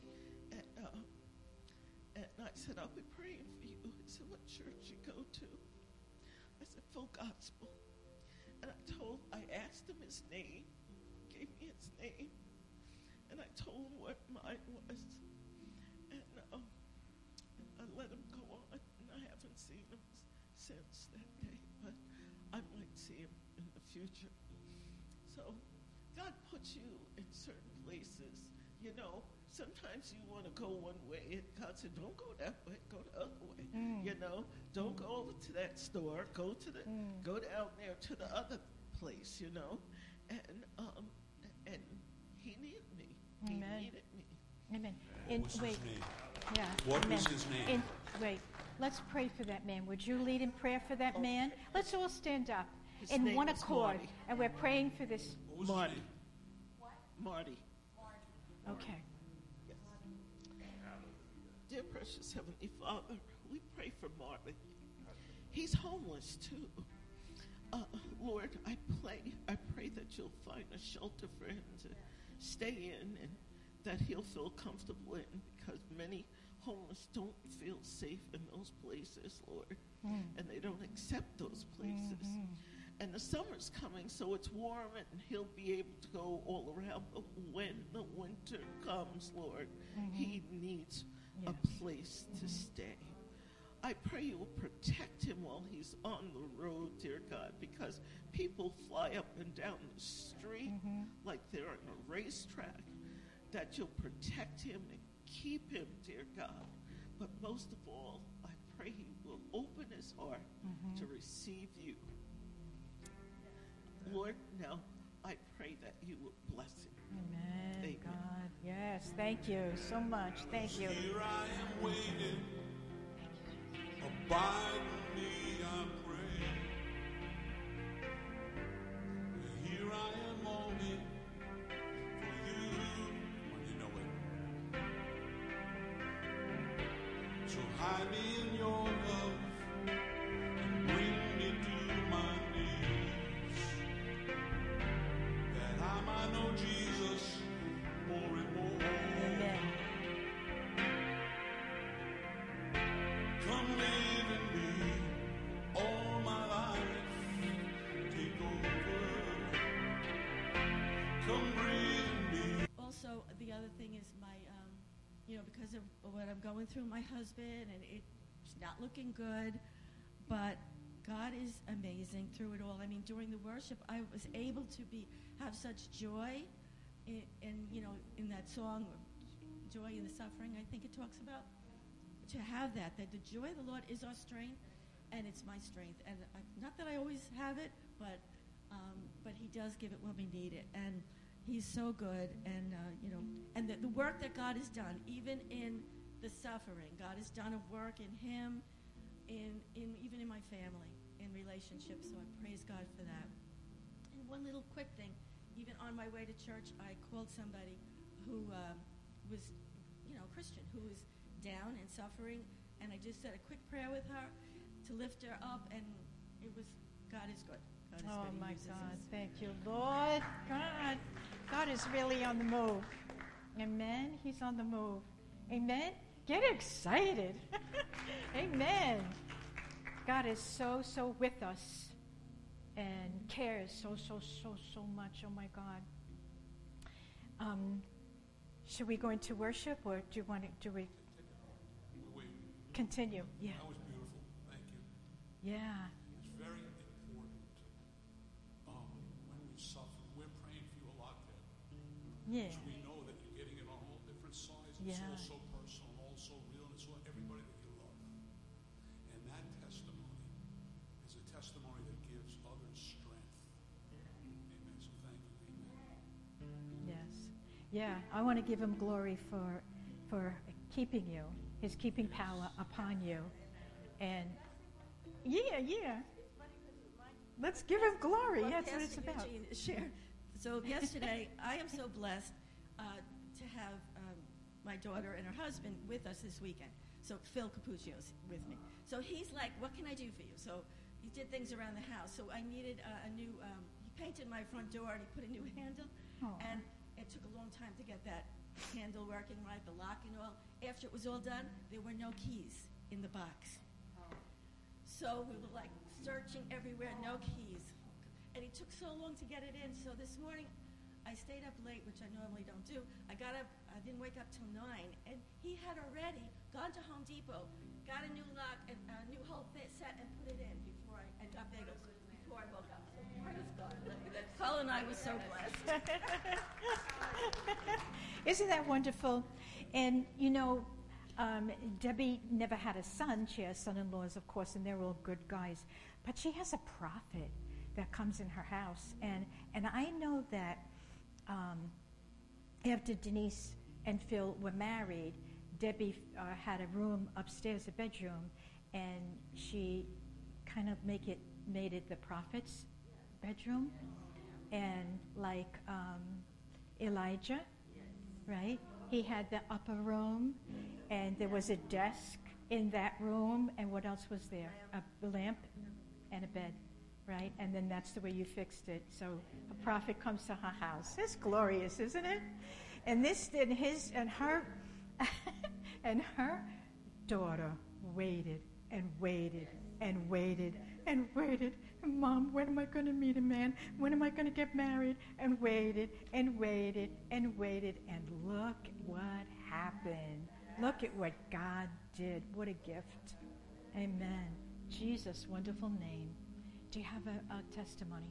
And I said, I'll be praying for you. He said, what church you go to? I said, Full Gospel. And I asked him his name, gave me his name, and I told him what mine was. And I let him go on, and I haven't seen him since that day, but I might see him in the future. So God puts you in certain places. You know, sometimes you want to go one way, and God said, don't go that way, go the other way. You know, don't go over to that store, go down there to the other place, you know. And he needed me. He Amen. needed me. Amen. What's his name? Yeah. What amen. was his name? Wait. Let's pray for that man. Would you lead in prayer for that man? Let's all stand up His in name one was accord, Marty. and we're praying for this. What was Marty. his name? Marty. Okay. Yes. Dear precious Heavenly Father, we pray for Marty. He's homeless too. Lord, I pray that you'll find a shelter for him to stay in and that he'll feel comfortable in, because many homeless don't feel safe in those places, Lord, and they don't accept those places. And the summer's coming, so it's warm, and he'll be able to go all around. But when the winter comes, Lord, he needs a place to stay. I pray you will protect him while he's on the road, dear God, because people fly up and down the street like they're on a racetrack, that you'll protect him and keep him, dear God. But most of all, I pray he will open his heart to receive you. Lord, now I pray that you will bless him. Amen. Amen. God. Yes. Thank you so much. Thank you. Here I am waiting. Abide with me, I pray. Here I am longing for you. When you know it. So hide me in your love and bring me to my knees, that I might know Jesus more and more. Amen. Come live in me all my life. Take over. Come breathe in me. Also, the other thing is my, because of what I'm going through, my husband, and it's not looking good, but God is amazing through it all. I mean, during the worship, I was able to have such joy in that song, Joy in the Suffering, I think it talks about. To have that the joy of the Lord is our strength, and it's my strength. And not that I always have it, but He does give it when we need it. And He's so good. And and the work that God has done, even in the suffering, God has done a work in Him, even in my family, in relationships. So I praise God for that. And one little quick thing, even on my way to church, I called somebody who was, Christian, who was down and suffering, and I just said a quick prayer with her to lift her up, and it was, God is good. God is Oh, good. He my uses God. us. Thank you, Lord. God is really on the move. Amen. He's on the move. Amen. Get excited. Amen. God is so, so with us and cares so, so, so, so much. Oh, my God. Should we go into worship, or do we Wait, continue? Yeah. that was beautiful. Thank you. Yeah. It's very important. When we suffer, we're praying for you a lot, Deb. Yeah. We know that you're getting it on all different sides. Yeah. It's all so personal, all so real, and it's all everybody that you love. And that testimony is a testimony that gives others strength. Amen. So thank you. Amen. Yes. Yeah, I want to give him glory for keeping you, his keeping power upon you. And yeah. Let's give him glory. Well, That's what it's Pastor about. Eugene shared. So yesterday, I am so blessed to have my daughter and her husband with us this weekend. So Phil Capuccio's with me. So he's like, what can I do for you? So he did things around the house. So I needed a new, he painted my front door and he put a new handle. Oh. And it took a long time to get that handle working right, the lock and all. After it was all done, there were no keys in the box. So we were like searching everywhere, no keys. And it took so long to get it in. So this morning, I stayed up late, which I normally don't do. I got up, I didn't wake up till 9, and he had already gone to Home Depot, got a new lock, and a new whole set, and put it in before I got bagels before I woke up. So praise God. Paul and I were so blessed. Isn't that wonderful? And, Debbie never had a son. She has son-in-laws, of course, and they're all good guys. But she has a prophet that comes in her house. And I know that after Denise and Phil were married, Debbie had a room upstairs, a bedroom, and she kind of made it the prophet's bedroom, and like Elijah, right? He had the upper room, and there was a desk in that room, and what else was there? A lamp and a bed, right? And then that's the way you fixed it. So a prophet comes to her house. It's glorious, isn't it? And her and her daughter waited and waited and waited and waited. Mom, when am I going to meet a man? When am I going to get married? And waited and waited and waited. And look what happened. Look at what God did. What a gift. Amen. Jesus, wonderful name. Do you have a testimony?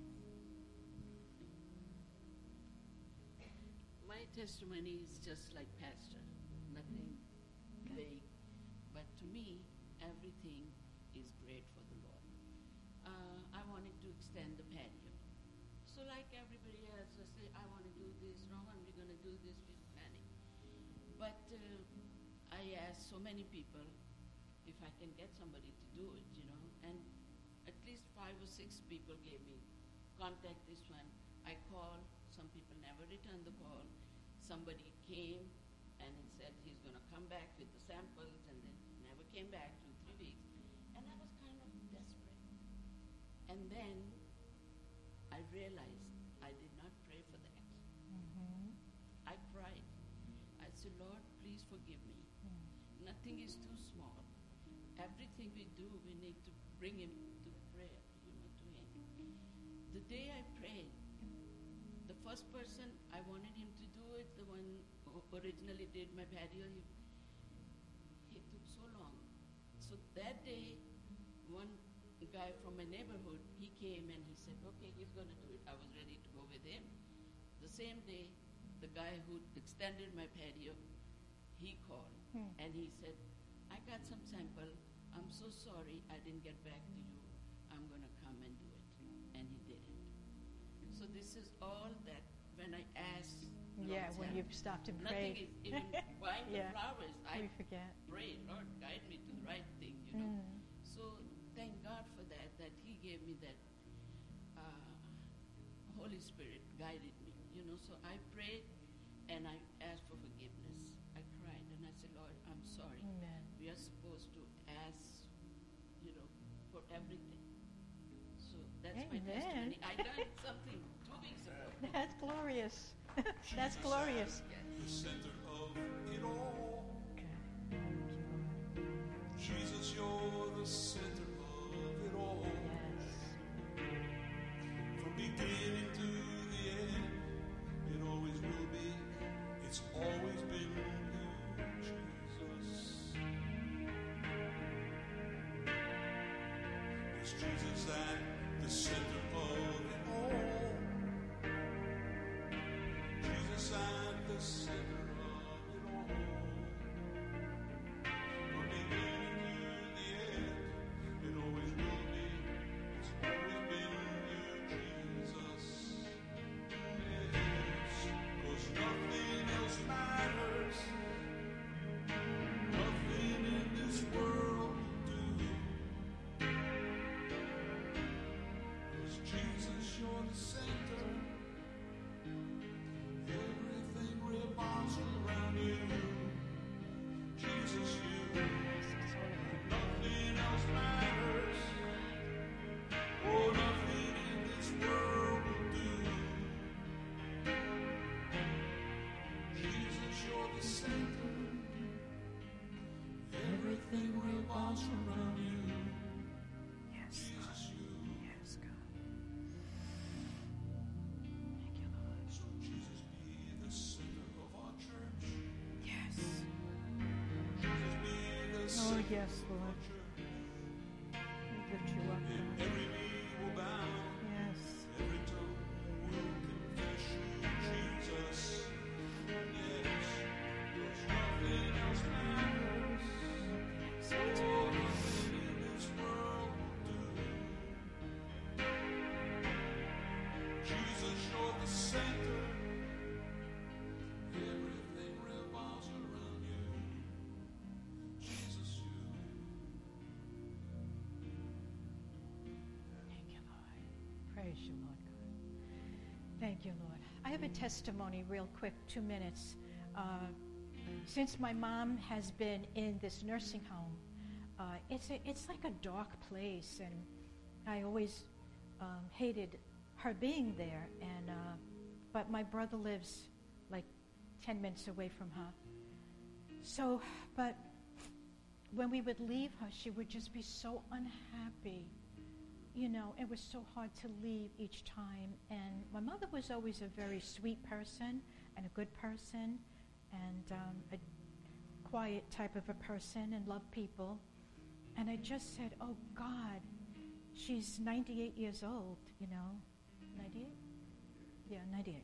My testimony is just like Pastor. Nothing vague. But to me, everything is great for the Lord. I wanted to extend the patio. So like everybody else, I say, I want to do this. Rohan, we're going to do this. We're planning. But I asked so many people if I can get somebody to do it, and at least 5 or 6 people gave me, contact this one. I called. Some people never returned the call. Somebody came and he said he's going to come back with the samples, and then never came back 2-3 weeks. And I was kind of desperate. And then I realized I did not pray for that. Mm-hmm. I cried. I said, Lord, please forgive me. Nothing is too small. Everything we do, we need to bring him to prayer, to him. The day I prayed, the first person I wanted him to do it, the one who originally did my patio, he took so long. So that day, one guy from my neighborhood, he came and he said, okay, he's going to do it. I was ready to go with him. The same day, the guy who extended my patio, he called and he said, I got some sample. I'm so sorry I didn't get back to you. I'm going to come and do it. And he did it. So this is all that when I asked Yeah, when you stopped and nothing prayed. is even buying the Yeah. flowers. I We forget. prayed, Lord, guide me to the right thing, So thank God for that he gave me that Holy Spirit guided me, So I prayed and I asked for forgiveness. I cried and I said, Lord, I'm sorry. Amen. We are supposed to ask, for everything. So that's my Amen. testimony. I learned something 2 weeks ago. That's glorious. That's glorious. The center of it all. Okay. Jesus, you're the center of it all. Yes. From beginning to the end, it always will be. It's always been you, Jesus. It's Jesus at the center of it all. Jesus at the center of it all. From beginning to the end, it always will be. It's always been you, Jesus. Yes, 'cause nothing else matters. Nothing in this world will do. 'Cause Jesus, you're the center. Everything revolves around you. Jesus, you. Nothing else matters. Oh, nothing in this world will do. Jesus, you're the center. Everything revolves around you. Yes. Jesus, you. Yes, God. Thank you, Lord. So Jesus be the center of our church. Yes. Jesus be the Oh, center yes, of Lord. our church. We lift you up, And God. every knee will bow. Yes. Every tongue will confess you, Jesus. Yes, 'cause nothing else matters. Oh, nothing in this world will do. Jesus, you're the center. Praise you, Lord God. Thank you, Lord. I have a testimony real quick, 2 minutes. Since my mom has been in this nursing home, it's like a dark place, and I always hated her being there. And but my brother lives like 10 minutes away from her. So, but when we would leave her, she would just be so unhappy. You know, it was so hard to leave each time. And my mother was always a very sweet person and a good person and a quiet type of a person and loved people. And I just said, oh, God, she's 98 years old, you know. 98? Yeah, 98.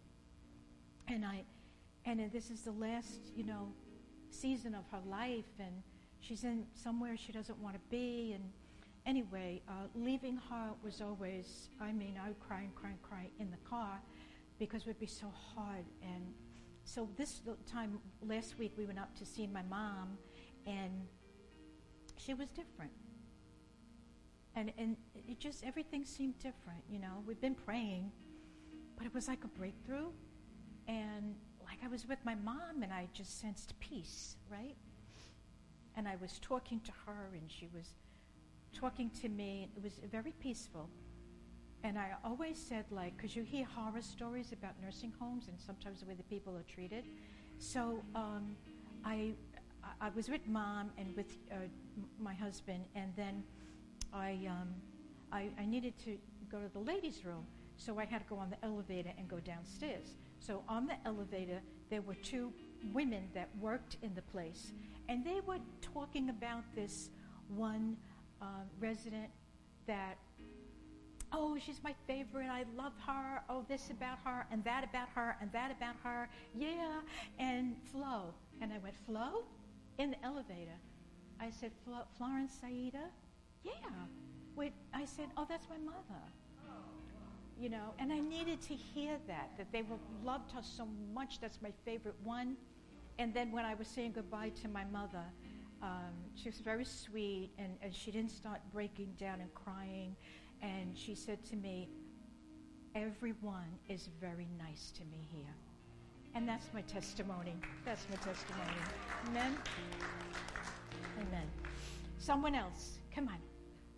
And this is the last, you know, season of her life, and she's in somewhere she doesn't want to be. And anyway, leaving her was always, I mean, I would cry in the car because it would be so hard. And so this time last week we went up to see my mom, and she was different. And it just, everything seemed different, you know. We've been praying, but it was like a breakthrough. And like I was with my mom, and I just sensed peace, right? And I was talking to her, and she was talking to me. It was very peaceful. And I always said, like, because you hear horror stories about nursing homes and sometimes the way the people are treated. So I was with Mom and with my husband, and then I needed to go to the ladies' room, so I had to go on the elevator and go downstairs. So on the elevator, there were two women that worked in the place, and they were talking about this one resident that, oh, she's my favorite, I love her, oh, this about her, and that about her, and that about her, yeah, and Flo. And I went, Flo? In the elevator. I said, Florence Saida? Yeah. Wait, I said, oh, that's my mother. You know, and I needed to hear that they loved her so much. That's my favorite one. And then when I was saying goodbye to my mother, she was very sweet, and she didn't start breaking down and crying. And she said to me, everyone is very nice to me here. And that's my testimony. That's my testimony. Amen? Amen. Someone else. Come on.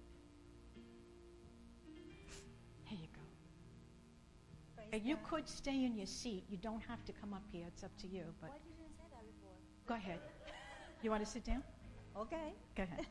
Here you go. And you could stay in your seat. You don't have to come up here. It's up to you. But why didn't you say that before? go ahead. You want to sit down? Okay. Go ahead.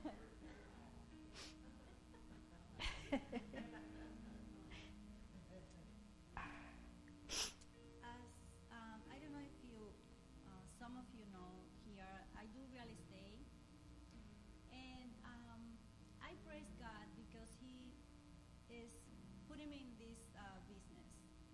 I don't know if you, some of you know here, I do real estate, and I praise God because He is putting me in this business.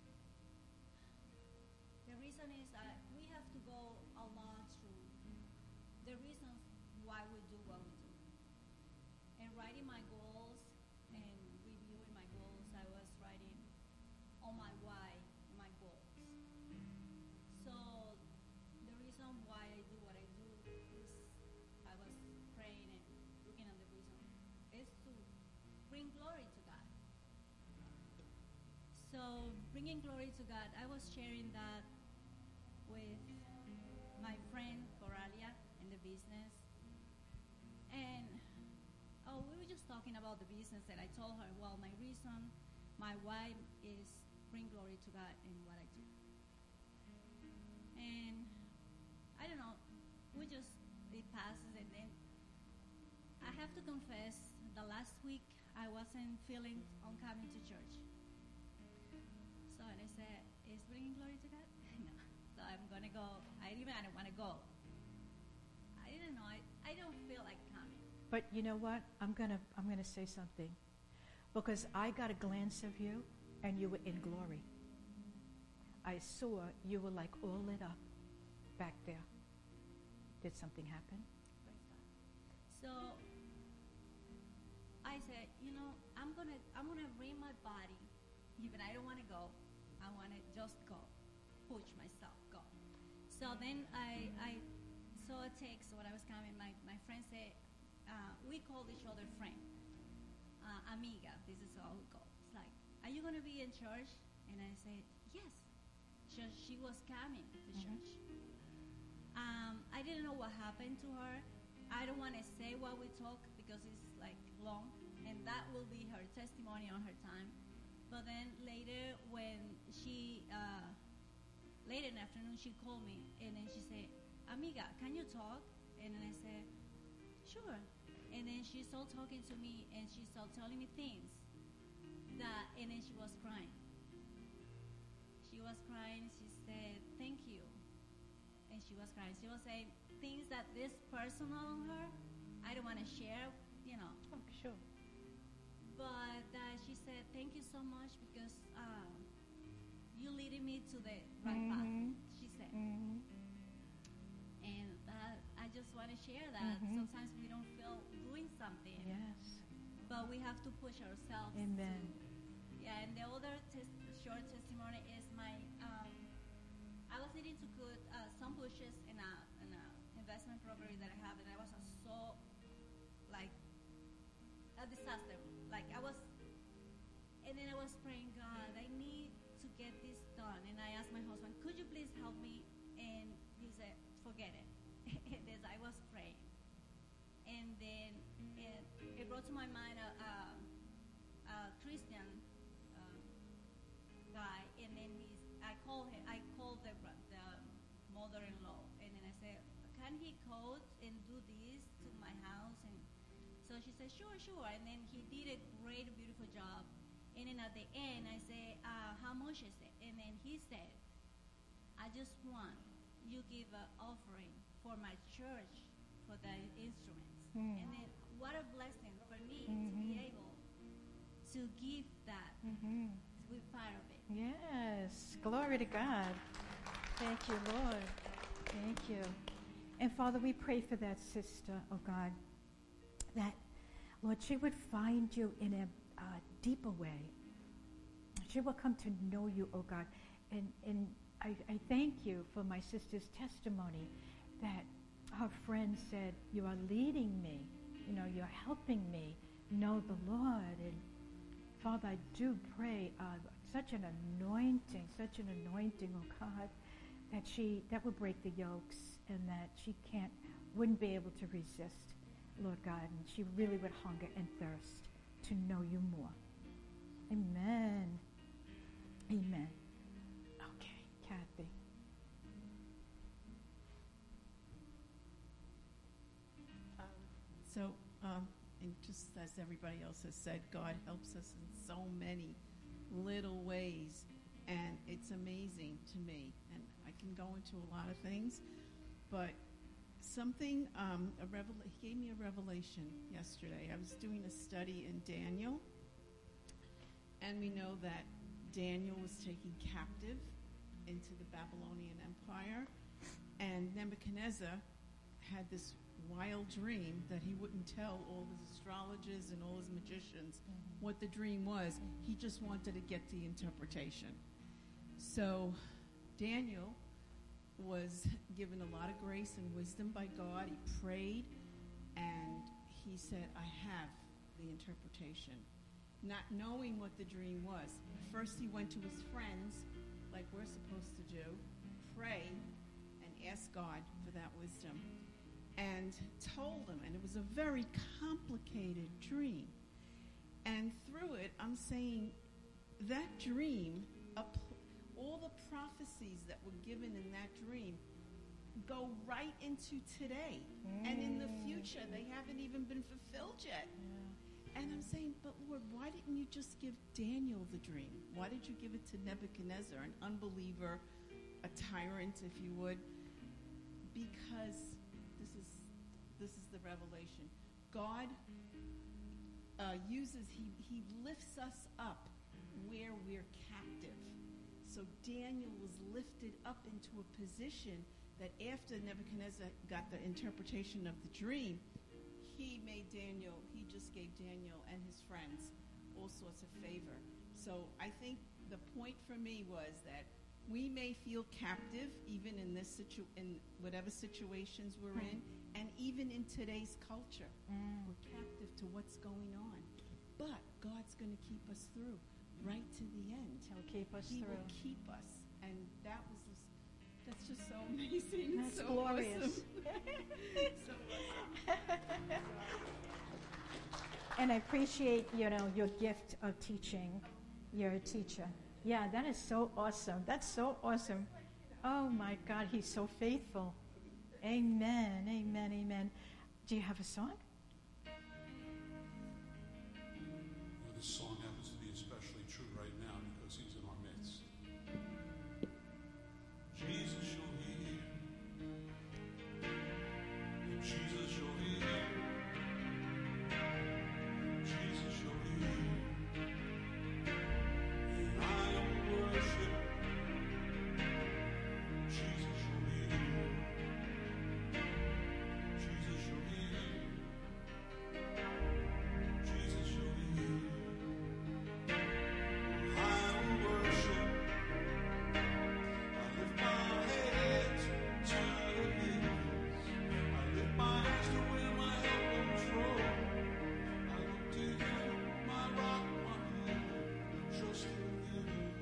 The reason is we have to go along through the reasons why we do what we do. And writing my goals and reviewing my goals, I was writing on my why, my goals. So the reason why I do what I do is I was praying and looking at the reason is to bring glory to God. So bringing glory to God, I was sharing that with my friend Coralia in the business. And we were just talking about the business, and I told her, well, my reason, my why is bring glory to God in what I do. And I don't know, it passes, and then I have to confess, the last week I wasn't feeling on coming to church. So and I said, is bringing glory to God? No. So I'm going to go. I don't want to go. I didn't know. I don't feel like coming. But you know what? I'm gonna say something, because I got a glance of you, and you were in glory. I saw you were like all lit up back there. Did something happen? Praise God. So I said, I'm gonna bring my body. Even I don't want to go. I want to just go, push myself, go. So then I saw a text when I was coming. My friend said, we called each other friend, amiga. This is how we call. It's like are you going to be in church? And I said, yes. She was coming to church. I didn't know what happened to her. I don't want to say what we talked because it's like long, and that will be her testimony on her time. But then later, when late in the afternoon, she called me, and then she said, Amiga, can you talk? And then I said, sure. And then she started talking to me, and she started telling me things and then she was crying. She was crying. She said, thank you. And she was crying. She was saying things that is personal on her. I don't want to share, Oh, sure. But she said, thank you so much because you leading me to the right path, she said. And I just want to share that. Sometimes we don't feel doing something. Yes. But we have to push ourselves. Amen. And the other short testimony is I was needing to put some bushes in a investment property that I have, and I was so like a disaster. Like and then I was praying, God, I need to get this done. And I asked my husband, could you please help me? And he said, forget it. And as I was praying, and then it brought to my mind a Christian guy, and then I called the mother-in-law, and then I said, can he code and do this to my house? And so she said, sure. And then he did a great, beautiful job. And then at the end, I said, how much is it? And then he said, I just want you give an offering for my church for the instruments. And then what a blessing for me to be able to give that with part of it. Yes. Glory to God. Thank you, Lord. Thank you. And Father, we pray for that sister, oh God, that, Lord, she would find you in a deeper way. She will come to know you, oh God. And I thank you for my sister's testimony that her friend said, you are leading me, you're helping me know the Lord. And Father, I do pray such an anointing, oh God, that will break the yokes and that she wouldn't be able to resist, Lord God, and she really would hunger and thirst to know you more. Amen. Amen. Okay, Kathy. And just as everybody else has said, God helps us in so many little ways, and it's amazing to me. And I can go into a lot of things, but something, he gave me a revelation yesterday. I was doing a study in Daniel, and we know that Daniel was taken captive into the Babylonian Empire, and Nebuchadnezzar had this wild dream that he wouldn't tell all his astrologers and all his magicians what the dream was. He just wanted to get the interpretation. So Daniel was given a lot of grace and wisdom by God. He prayed, and he said, I have the interpretation, not knowing what the dream was. First he went to his friends, like we're supposed to do, pray and ask God for that wisdom, and told him, and it was a very complicated dream. And through it, I'm saying that dream, all the prophecies that were given in that dream go right into today. And in the future, they haven't even been fulfilled yet. And I'm saying, but Lord, why didn't you just give Daniel the dream? Why did you give it to Nebuchadnezzar, an unbeliever, a tyrant, if you would? Because this is the revelation. God he lifts us up where we're captive. So Daniel was lifted up into a position that after Nebuchadnezzar got the interpretation of the dream, he just gave Daniel and his friends all sorts of favor. So I think the point for me was that we may feel captive even in in whatever situations we're in, and even in today's culture, we're captive to what's going on. But God's going to keep us through. right to the end. He'll keep us He through. will keep us, and that's just so amazing. That's so glorious. Awesome. So awesome. And I appreciate, your gift of teaching. You're a teacher. Yeah, that is so awesome. That's so awesome. Oh, my God, he's so faithful. Amen, amen, amen. Do you have a song? This song happens to be especially true right now because he's in our midst. Jesus, you're here. Jesus, you're here. Jesus, you're here. And I worship. Jesus, you're here. Jesus, you're here. Jesus, you're here. I worship. I lift my hands to the hills. I lift my eyes to where my help comes from. I look to you, my rock, my healer, trust in you.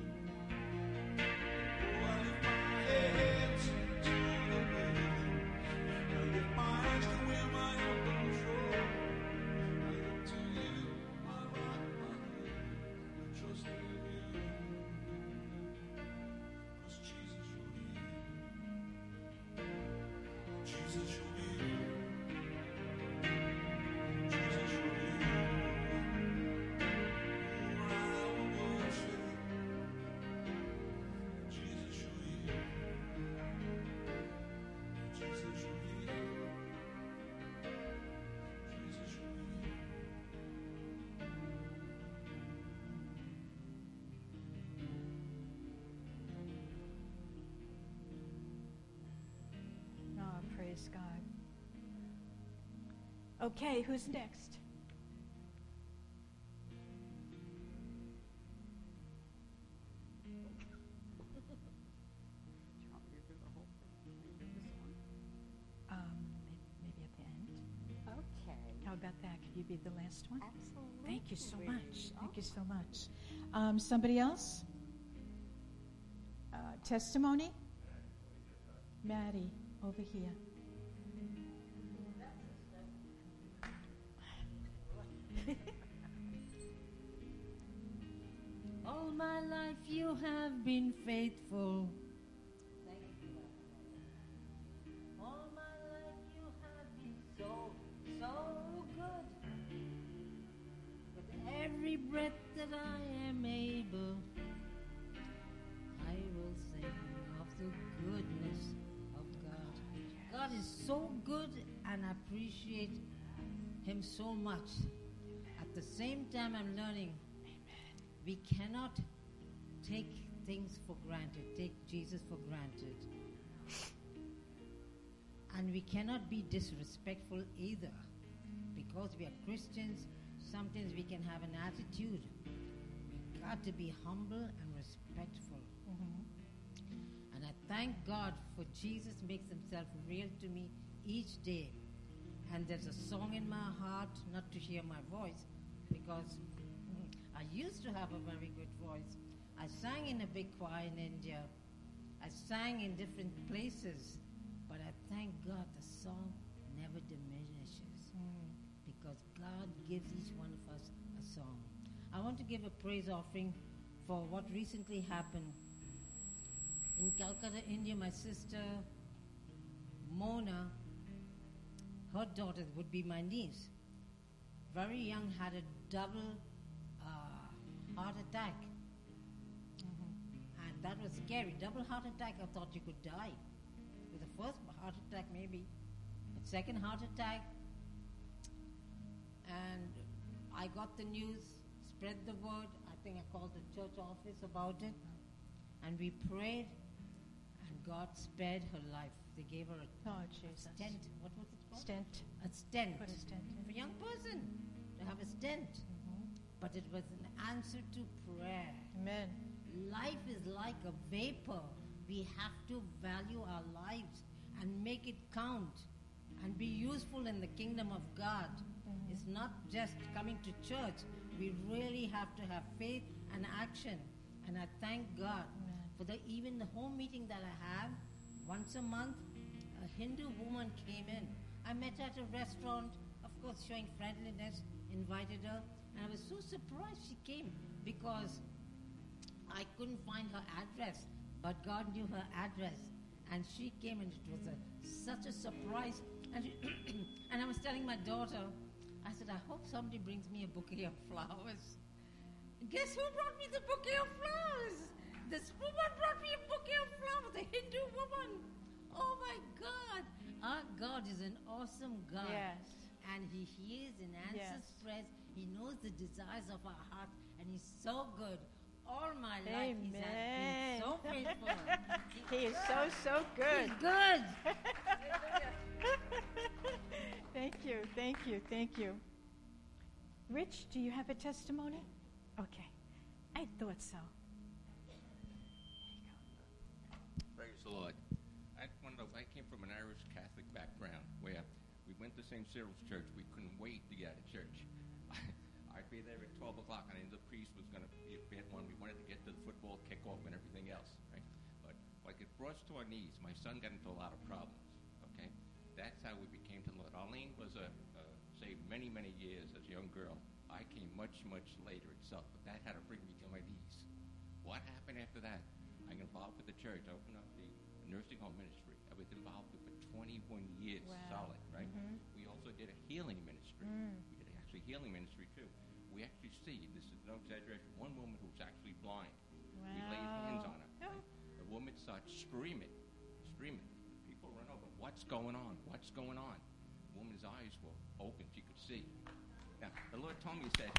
Oh, I lift my hands to the hills. I lift my eyes to where my help comes from. I look to you, my rock, my healer, trust in you. 'Cause Jesus, you're here. Jesus, you're here. Jesus, you're here. Oh, I will worship. Jesus, you're here. Jesus, you're here. Jesus, you're here. Oh, praise God. Okay, who's next? Maybe at the end. Okay. How about that? Could you be the last one? Absolutely. Thank you so much. Thank you so much. Somebody else? Testimony? Maddie, over here. All my life you have been faithful. All my life you have been so, so good. With every breath that I am able, I will sing of the goodness of God. God is so good, and I appreciate Him so much. At the same time, I'm learning we cannot take things for granted, take Jesus for granted. And we cannot be disrespectful either. Because we are Christians, sometimes we can have an attitude. We got to be humble and respectful. And I thank God for Jesus makes Himself real to me each day. And there's a song in my heart, not to hear my voice, because I used to have a very good voice. I sang in a big choir in India. I sang in different places. But I thank God the song never diminishes. Because God gives each one of us a song. I want to give a praise offering for what recently happened. In Calcutta, India, my sister Mona, her daughter would be my niece, very young, had a double heart attack. And that was scary. Double heart attack, I thought you could die. With the first heart attack maybe, but second heart attack. And I got the news, spread the word. I think I called the church office about it. And we prayed, and God spared her life. They gave her a stent. What was it called? Stent. A stent. Put a stent in. For a young person to have a stent. But it was an answer to prayer. Amen. Life is like a vapor. We have to value our lives and make it count and be useful in the kingdom of God. It's not just coming to church. We really have to have faith and action. And I thank God for even the home meeting that I have once a month. A Hindu woman came in. I met her at a restaurant, of course, showing friendliness, invited her, and I was so surprised she came because I couldn't find her address, but God knew her address, and she came, and it was such a surprise. And, and I was telling my daughter, I said, I hope somebody brings me a bouquet of flowers. Guess who brought me the bouquet of flowers? This woman brought me a bouquet of flowers, a Hindu woman. Oh my God. Our God is an awesome God. Yes. And He hears and answers prayers. He knows the desires of our heart, and He's so good. All my life He's been so faithful. He is so good. He's good. Thank you. Rich, do you have a testimony? Okay. I thought so. Praise the Lord. I came from an Irish Catholic background where we went to St. Cyril's Church. We couldn't wait to get out of church. I'd be there at 12 o'clock, and the priest was going to be a bad one. We wanted to get to the football kickoff and everything else, right? But like it brought us to our knees. My son got into a lot of problems, okay? That's how we became to the Lord. Arlene was saved many, many years as a young girl. I came much, much later itself, but that had to bring me to my knees. What happened after that? I got involved with the church. I opened up the nursing home ministry. I was involved with it for 21 years solid, right? Mm-hmm. We also did a healing ministry. We did actually healing ministry, too. We actually see, this is no exaggeration, one woman who's actually blind. Wow. We laid hands on her. Right? The woman starts screaming. People run over. What's going on? What's going on? The woman's eyes were open. She could see. Now, the Lord told me, He said,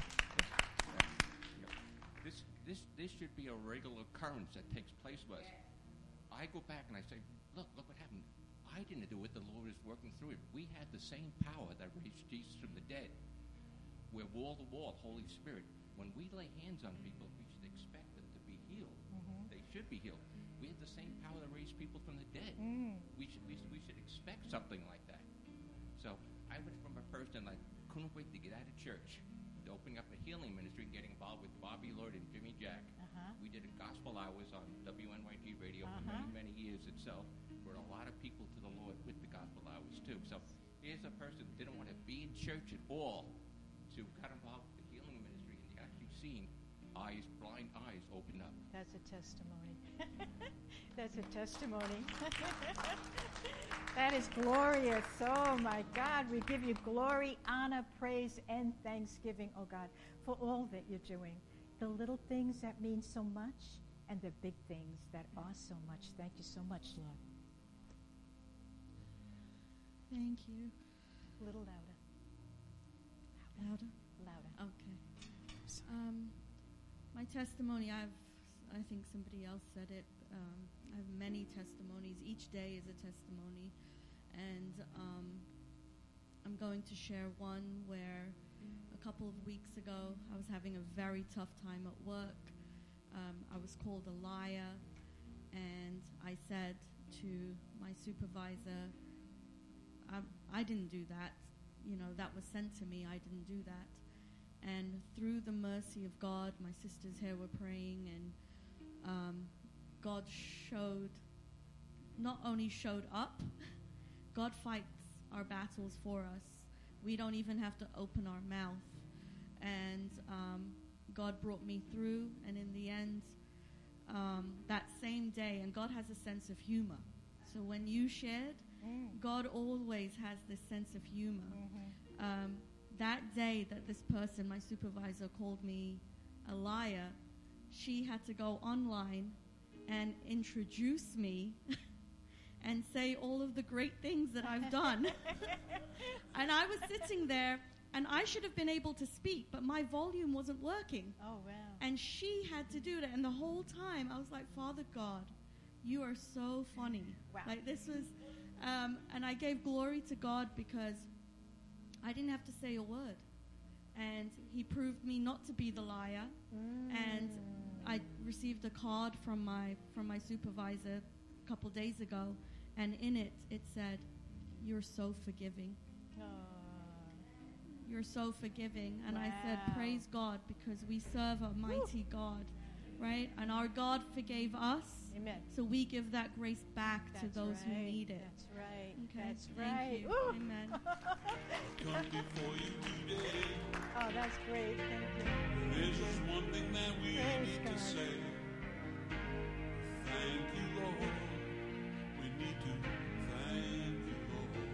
this should be a regular occurrence that takes place with us. I go back and I say, look what happened. I didn't do it. The Lord is working through it. We had the same power that raised Jesus from the dead. We're wall to wall, Holy Spirit. When we lay hands on people, we should expect them to be healed. Mm-hmm. They should be healed. We have the same power that raised people from the dead. We should expect something like that. So I went from a person that couldn't wait to get out of church to opening up a healing ministry and getting involved with Bobby Lord and Jimmy Jack. We did a gospel hours on WNYG radio for many, many years itself. Brought a lot of people to the Lord with the gospel hours too. So here's a person who didn't want to be in church at all, to got involved with the healing ministry, and actually seen blind eyes open up. That's a testimony. That's a testimony. That is glorious. Oh, my God. We give you glory, honor, praise, and thanksgiving, oh, God, for all that you're doing. The little things that mean so much and the big things that are so much. Thank you so much, Lord. Thank you. A little louder. Louder? Louder. Okay. My testimony, I think somebody else said it. I have many testimonies. Each day is a testimony. And I'm going to share one where a couple of weeks ago I was having a very tough time at work. I was called a liar, and I said to my supervisor, I didn't do that. That was sent to me. I didn't do that. And through the mercy of God, my sisters here were praying, and God not only showed up, God fights our battles for us. We don't even have to open our mouth. And God brought me through, and in the end, that same day, and God has a sense of humor. So when you shared, God always has this sense of humor. That day that this person, my supervisor, called me a liar, she had to go online and introduce me and say all of the great things that I've done. And I was sitting there, and I should have been able to speak, but my volume wasn't working. Oh, wow. And she had to do that. And the whole time, I was like, Father God, you are so funny. Wow. Like, this was, and I gave glory to God because I didn't have to say a word. And He proved me not to be the liar. And I received a card from my supervisor a couple days ago, and in it said, "You're so forgiving." you're so forgiving. And I said, Wow. praise God, because we serve a mighty God, right? And our God forgave us. Amen. So we give that grace back to That's those who right. need it. That's right. Okay, That's thank right. you. Ooh. Amen. Come before you today. Oh, that's great. Thank you. There's just one thing that we Praise need God. to say. Thank you, Lord. We need to thank you, Lord,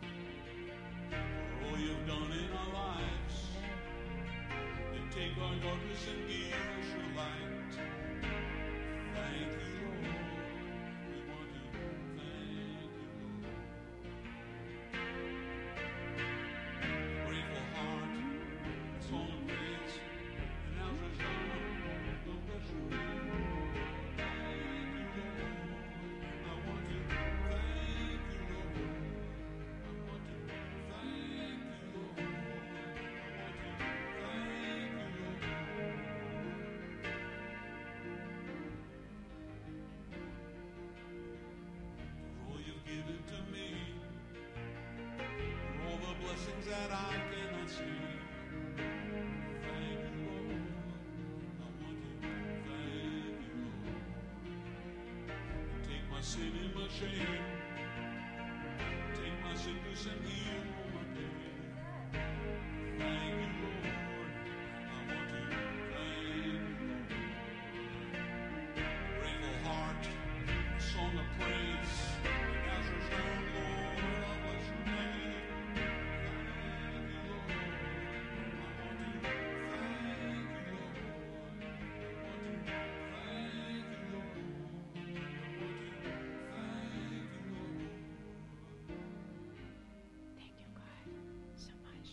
for all you've done in our lives. You take our darkness and give us your light. Thank you, Lord. We want to thank you, Lord. Grateful heart, a song of praise, and how's our song? Don't bless your name. Thank you, Lord. I want to thank you, Lord. I want to thank you, Lord. I want to thank you, Lord. For all you've given to me, for all the blessings that I cannot see. Thank you, Lord. I want to thank you, Lord. Take my sin and my shame. Take my sickness and heal all my pain. Thank you, Lord. I want to thank you, Lord. Grateful heart, a song of praise. As your stone, Lord, I bless your name. Thank you, Lord. I want to thank you, Lord. I want to thank you, Lord. I want to thank you, Lord. Thank you, God, so much.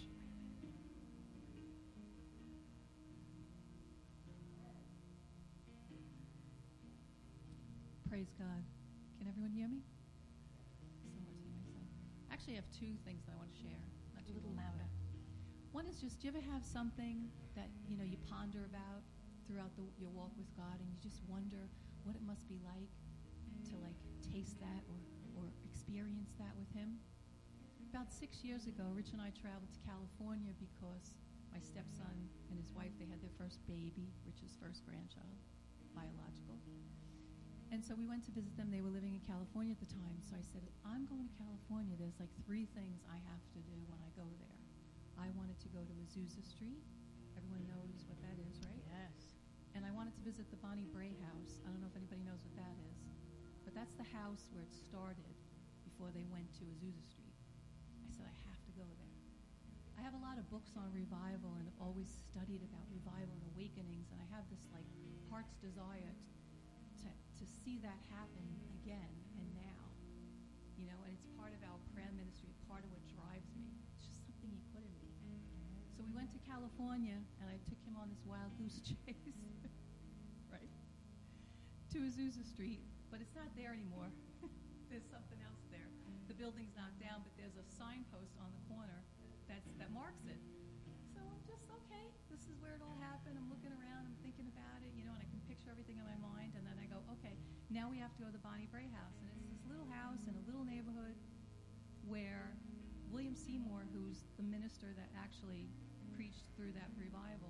Praise God. Can everyone hear me? It's so hard to hear myself. Actually, I have two things that I want to share. Not A too little long. louder. One is just, do you ever have something that you ponder about throughout your walk with God, and you just wonder what it must be like to taste that or experience that with Him? About 6 years ago, Rich and I traveled to California because my stepson and his wife, they had their first baby, Rich's first grandchild, biological. And so we went to visit them. They were living in California at the time. So I said, I'm going to California. There's 3 things I have to do when I go there. I wanted to go to Azusa Street. Everyone knows what that is, right? Yes. And I wanted to visit the Bonnie Bray house. I don't know if anybody knows what that is. But that's the house where it started before they went to Azusa Street. I said, I have to go there. I have a lot of books on revival and have always studied about revival and awakenings. And I have this heart's desire to see that happen again and now. And it's part of our prayer ministry, part of what drives me. It's just something He put in me. So we went to California, and I took him on this wild goose chase, right, to Azusa Street. But it's not there anymore. There's something else there. The building's knocked down, but there's a signpost on the corner that marks it. So I'm just, okay, this is where it all happened. I'm looking around, I'm thinking about it, and I can picture everything in my mind, and then I go, okay, now we have to go to the Bonnie Bray house. And it's this little house in a little neighborhood where William Seymour, who's the minister that actually preached through that revival,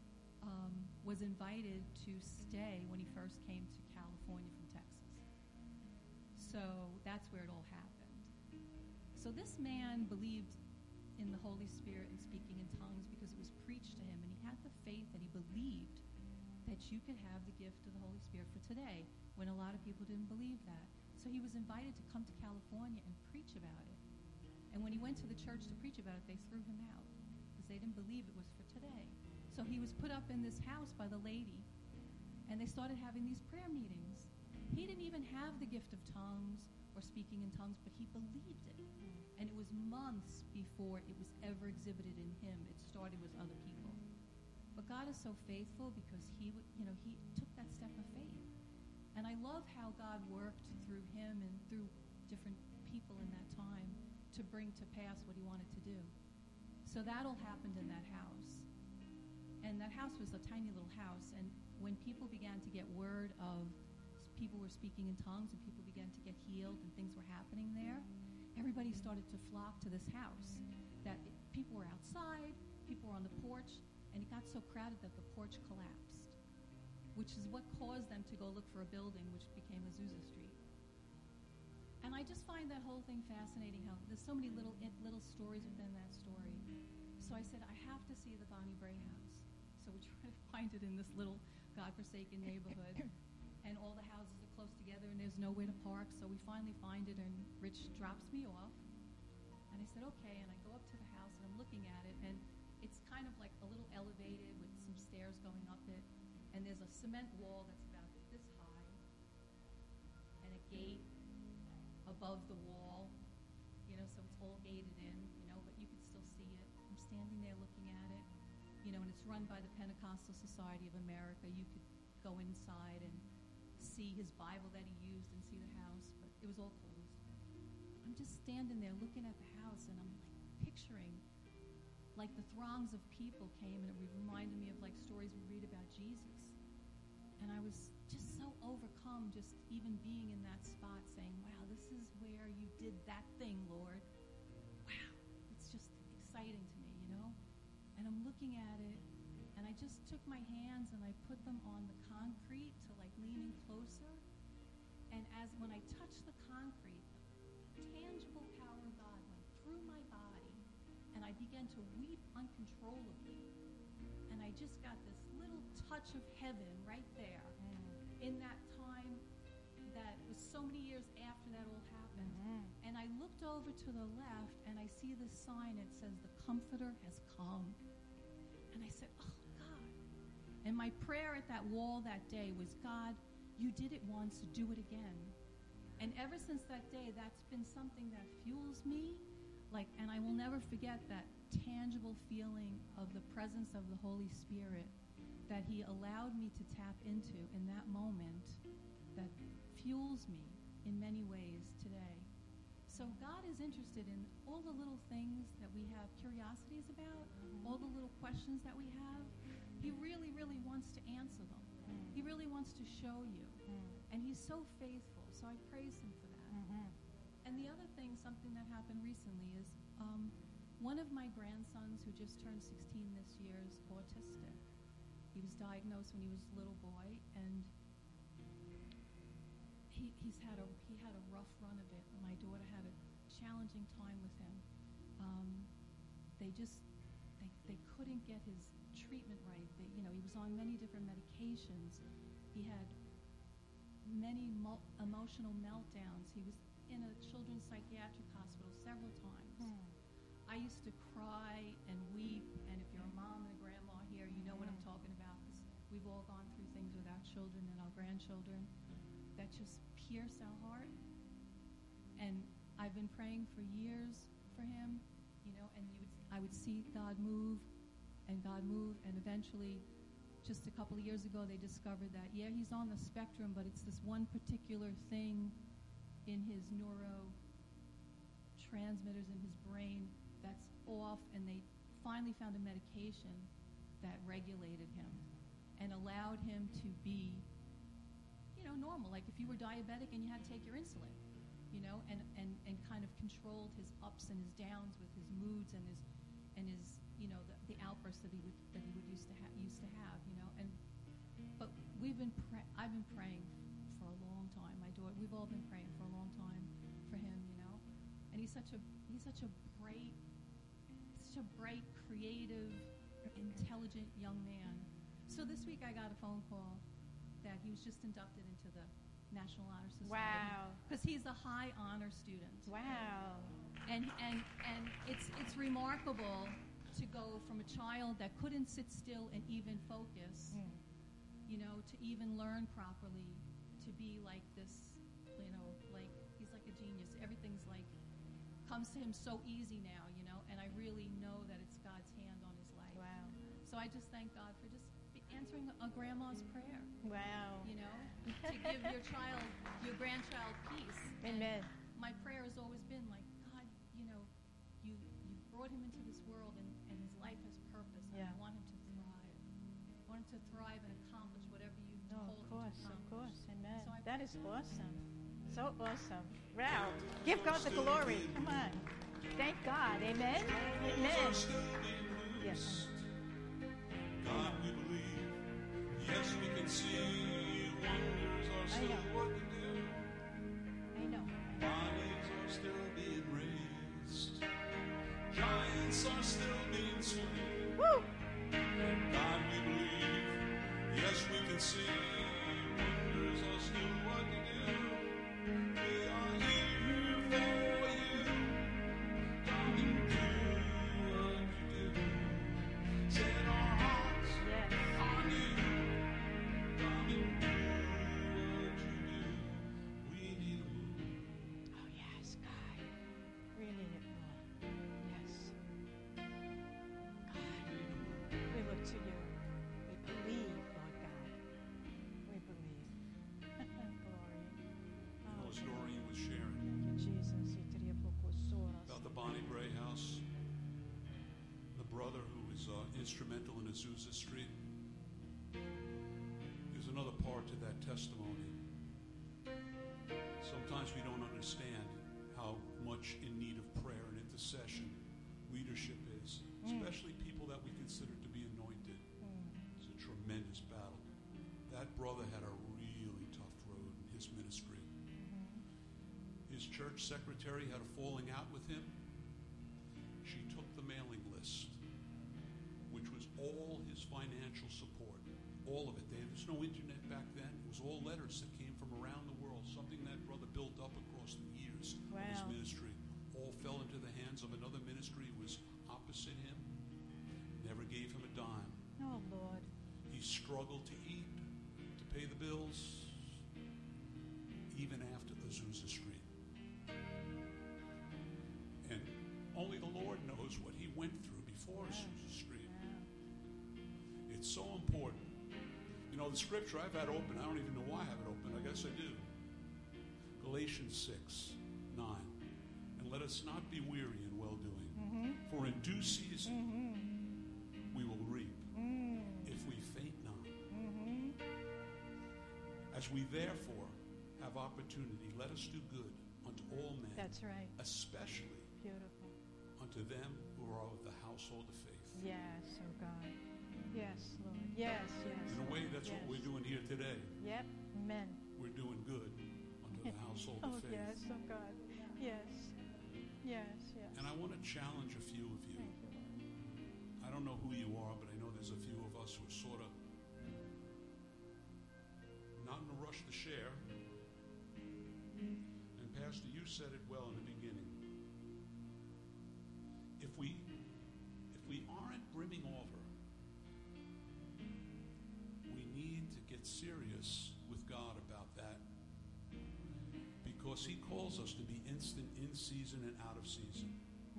was invited to stay when he first came to California from Texas. So that's where it all happened. So this man believed in the Holy Spirit and speaking in tongues because it was preached to him, and he had the faith that he believed that you could have the gift of the Holy Spirit for today, when a lot of people didn't believe that. So he was invited to come to California and preach about it. And when he went to the church to preach about it, they threw him out because they didn't believe it was for today. So he was put up in this house by the lady, and they started having these prayer meetings. He didn't even have the gift of tongues or speaking in tongues, but he believed it. And it was months before it was ever exhibited in him. It started with other people. But God is so faithful because he took that step of faith. And I love how God worked through him and through different people in that time to bring to pass what he wanted to do. So that all happened in that house. And that house was a tiny little house. And when people began to get word of people were speaking in tongues and people began to get healed and things were happening there, everybody started to flock to this house. That people were outside, people were on the porch, and it got so crowded that the porch collapsed, which is what caused them to go look for a building, which became Azusa Street. And I just find that whole thing fascinating, how there's so many little stories within that story. So I said, I have to see the Bonnie Bray house. So we try to find it in this little godforsaken neighborhood. And all the houses are close together, and there's nowhere to park. So we finally find it, and Rich drops me off. And I said, okay. And I go up to the house, and I'm looking at it. And it's kind of like a little elevated with some stairs going up it. And there's a cement wall that's about this high. And a gate above the wall, so it's all gated in, but you can still see it. I'm standing there looking at it, and it's run by the Pentecostal Society of America. You could go inside and see his Bible that he used and see the house, but it was all closed. I'm just standing there looking at the house, and I'm picturing like the throngs of people came, and it reminded me of like stories we read about Jesus. And I was just so overcome just even being in that spot saying, wow, this is where you did that thing, Lord. Wow. It's just exciting to me, And I'm looking at it, and I just took my hands and I put them on the concrete to like lean in closer. And when I touched the concrete, the tangible power of God went through my body, and I began to weep uncontrollably. And I just got this little touch of heaven right there in that time that was so many years after that all happened. And I looked over to the left, and I see this sign. It says, "The Comforter has come." And I said, oh, God. And my prayer at that wall that day was, God, you did it once, do it again. And ever since that day, that's been something that fuels me. And I will never forget that tangible feeling of the presence of the Holy Spirit that he allowed me to tap into in that moment that fuels me in many ways today. So God is interested in all the little things that we have curiosities about, all the little questions that we have. He really, really wants to answer them. He really wants to show you. And he's so faithful, so I praise him for that. And the other thing, something that happened recently is one of my grandsons who just turned 16 this year is autistic. He was diagnosed when he was a little boy, and he had a rough run of it. My daughter had a challenging time with him. They couldn't get his treatment right. He was on many different medications. He had many emotional meltdowns. He was in a children's psychiatric hospital several times. I used to cry and weep, and if you're a mom and a grandma here, you know what I'm talking about, because we've all gone through things with our children and our grandchildren that just pierce our heart. And I've been praying for years for him, and I would see God move, and eventually, just a couple of years ago, they discovered that, he's on the spectrum, but it's this one particular thing in his neurotransmitters in his brain that's off, and they finally found a medication that regulated him and allowed him to be, normal. Like if you were diabetic and you had to take your insulin, and kind of controlled his ups and his downs with his moods and his the outbursts that he would used to have, but I've been praying for a long time. My daughter, we've all been praying for a long time for him, and he's such a bright, creative, intelligent young man. So this week I got a phone call that he was just inducted into the National Honor Society. Wow. Because he's a high honor student. Wow. And it's remarkable to go from a child that couldn't sit still and even focus, to even learn properly, to be like this, like he's like a genius. Everything's like comes to him so easy now, and I really know that it's God's hand on his life. Wow. So I just thank God for just answering a grandma's prayer. Wow. To give your grandchild peace. Amen. And my prayer has always been like, God, you brought him into this world, and his life has purpose, and I want him to thrive. I want him to thrive and accomplish whatever you told him to accomplish. Of course. Amen. So That is awesome. So awesome. Wow. Give God the glory. Come on. Thank God. Amen. Amen. Yes. God, we believe. Yes, we can see wonders are still working there. I know. Bodies are still being raised. Giants are still being slain. Woo! God, we believe. Yes, we can see wonders are still working there. We are here for you. Come and do what you do. Set our hearts Yes. on you. Come and do what you do. We need a move. Oh, yes, God. We need it, Lord. Yes. God, we look to you. We believe, Lord God. We believe. Glory. You know Oh, a story he was sharing thank you, Jesus. about the Bonnie Bray house, the brother who was instrumental in Azusa Street. There's another part to that testimony. Sometimes we don't understand how much in need of prayer and intercession leadership is, especially people that we consider to be anointed. It's a tremendous battle. That brother had a really tough road in his ministry. His church secretary had a falling out with him. She took the mailing list, which was all his financial support, all of it. There was no internet back then. It was all letters that came from around the world, something that brother built up across the years of his Wow. ministry. All fell into the hands of another ministry who was opposite him, never gave him a dime. Oh, Lord. He struggled to eat, to pay the bills, even after Azusa Street. And only the Lord knows what he went through before Azusa Street. It's so important. You know, the scripture I've had open, I don't even know why I have it open. I guess I do. Galatians 6:9. And let us not be weary in well-doing. For in due season we will reap if we faint not. As we therefore have opportunity, let us do good unto all men. That's right. Especially Beautiful. unto them who are of the household of faith. Yes, oh God. Yes, Lord. Yes, yes. In a way, that's what we're doing here today. Yep. Amen. We're doing good unto the household Oh, of faith. yes, oh God. Yes. Yes, yes. And I want to challenge a few of you. Thank you, Lord. I don't know who you are, but I know there's a few of us who are sort of not in a rush to share. And Pastor, you said it well in the beginning. If we aren't brimming over, we need to get serious with God about that, because he calls us to be instant in season and out of season.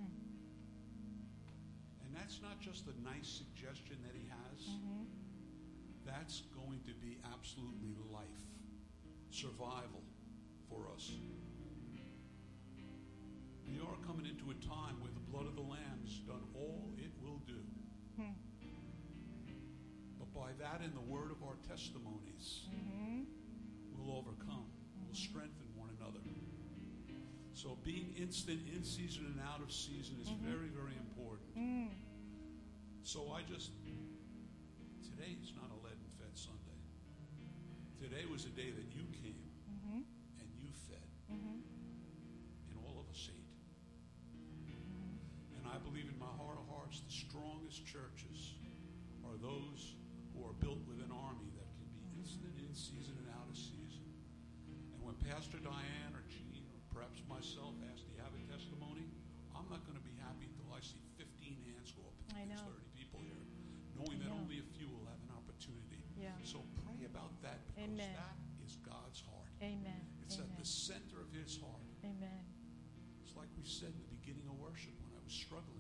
And that's not just a nice suggestion that he has. That's going to be absolutely life, survival for us. We are coming into a time where the blood of the Lamb's done all it will do. But by that and the word of our testimonies, we'll overcome. We'll strengthen one another. So being instant in season and out of season is very, very important. So today is not a leaden-fed Sunday. Today was a day that you came and you fed. And all of us ate. And I believe in my heart of hearts, the strongest churches are those who are built with an army that can be instant in season and out of season. And when Pastor Diane or Jean or perhaps myself ask, do you have a testimony? I'm not going to be happy until I see 15 hands go up. I There's know. 30 people here, knowing that only a few will have an opportunity. Yeah. So pray about that, because Amen. that is God's heart. Amen. It's Amen. at the center of his heart. Amen. It's like we said in the beginning of worship when I was struggling.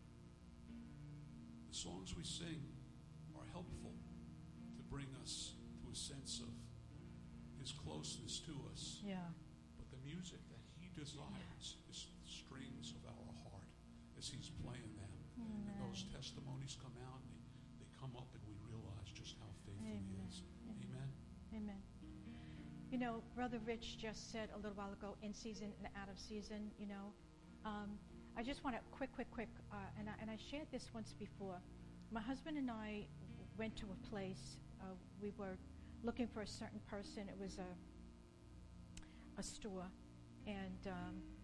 The songs we sing are helpful to bring us to a sense of his closeness to us. Yeah. But the music that he desires is the strings of our heart as he's playing them. And those testimonies come out, and they come up, and we realize just how faithful he Amen. is. Amen. Amen. You know, Brother Rich just said a little while ago, in season and out of season, I just want to quick, and I shared this once before. My husband and I went to a place. We were looking for a certain person. It was a store. And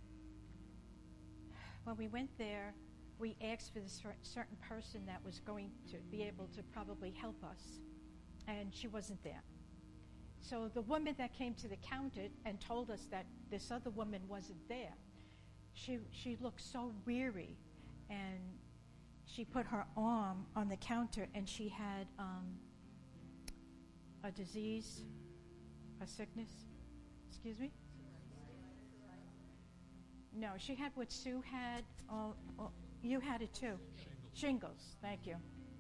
when we went there, we asked for this certain person that was going to be able to probably help us. And she wasn't there. So the woman that came to the counter and told us that this other woman wasn't there, she looked so weary, and she put her arm on the counter, and she had a disease, a sickness. Excuse me? No, she had what Sue had. You had it too. Shingles. Thank you.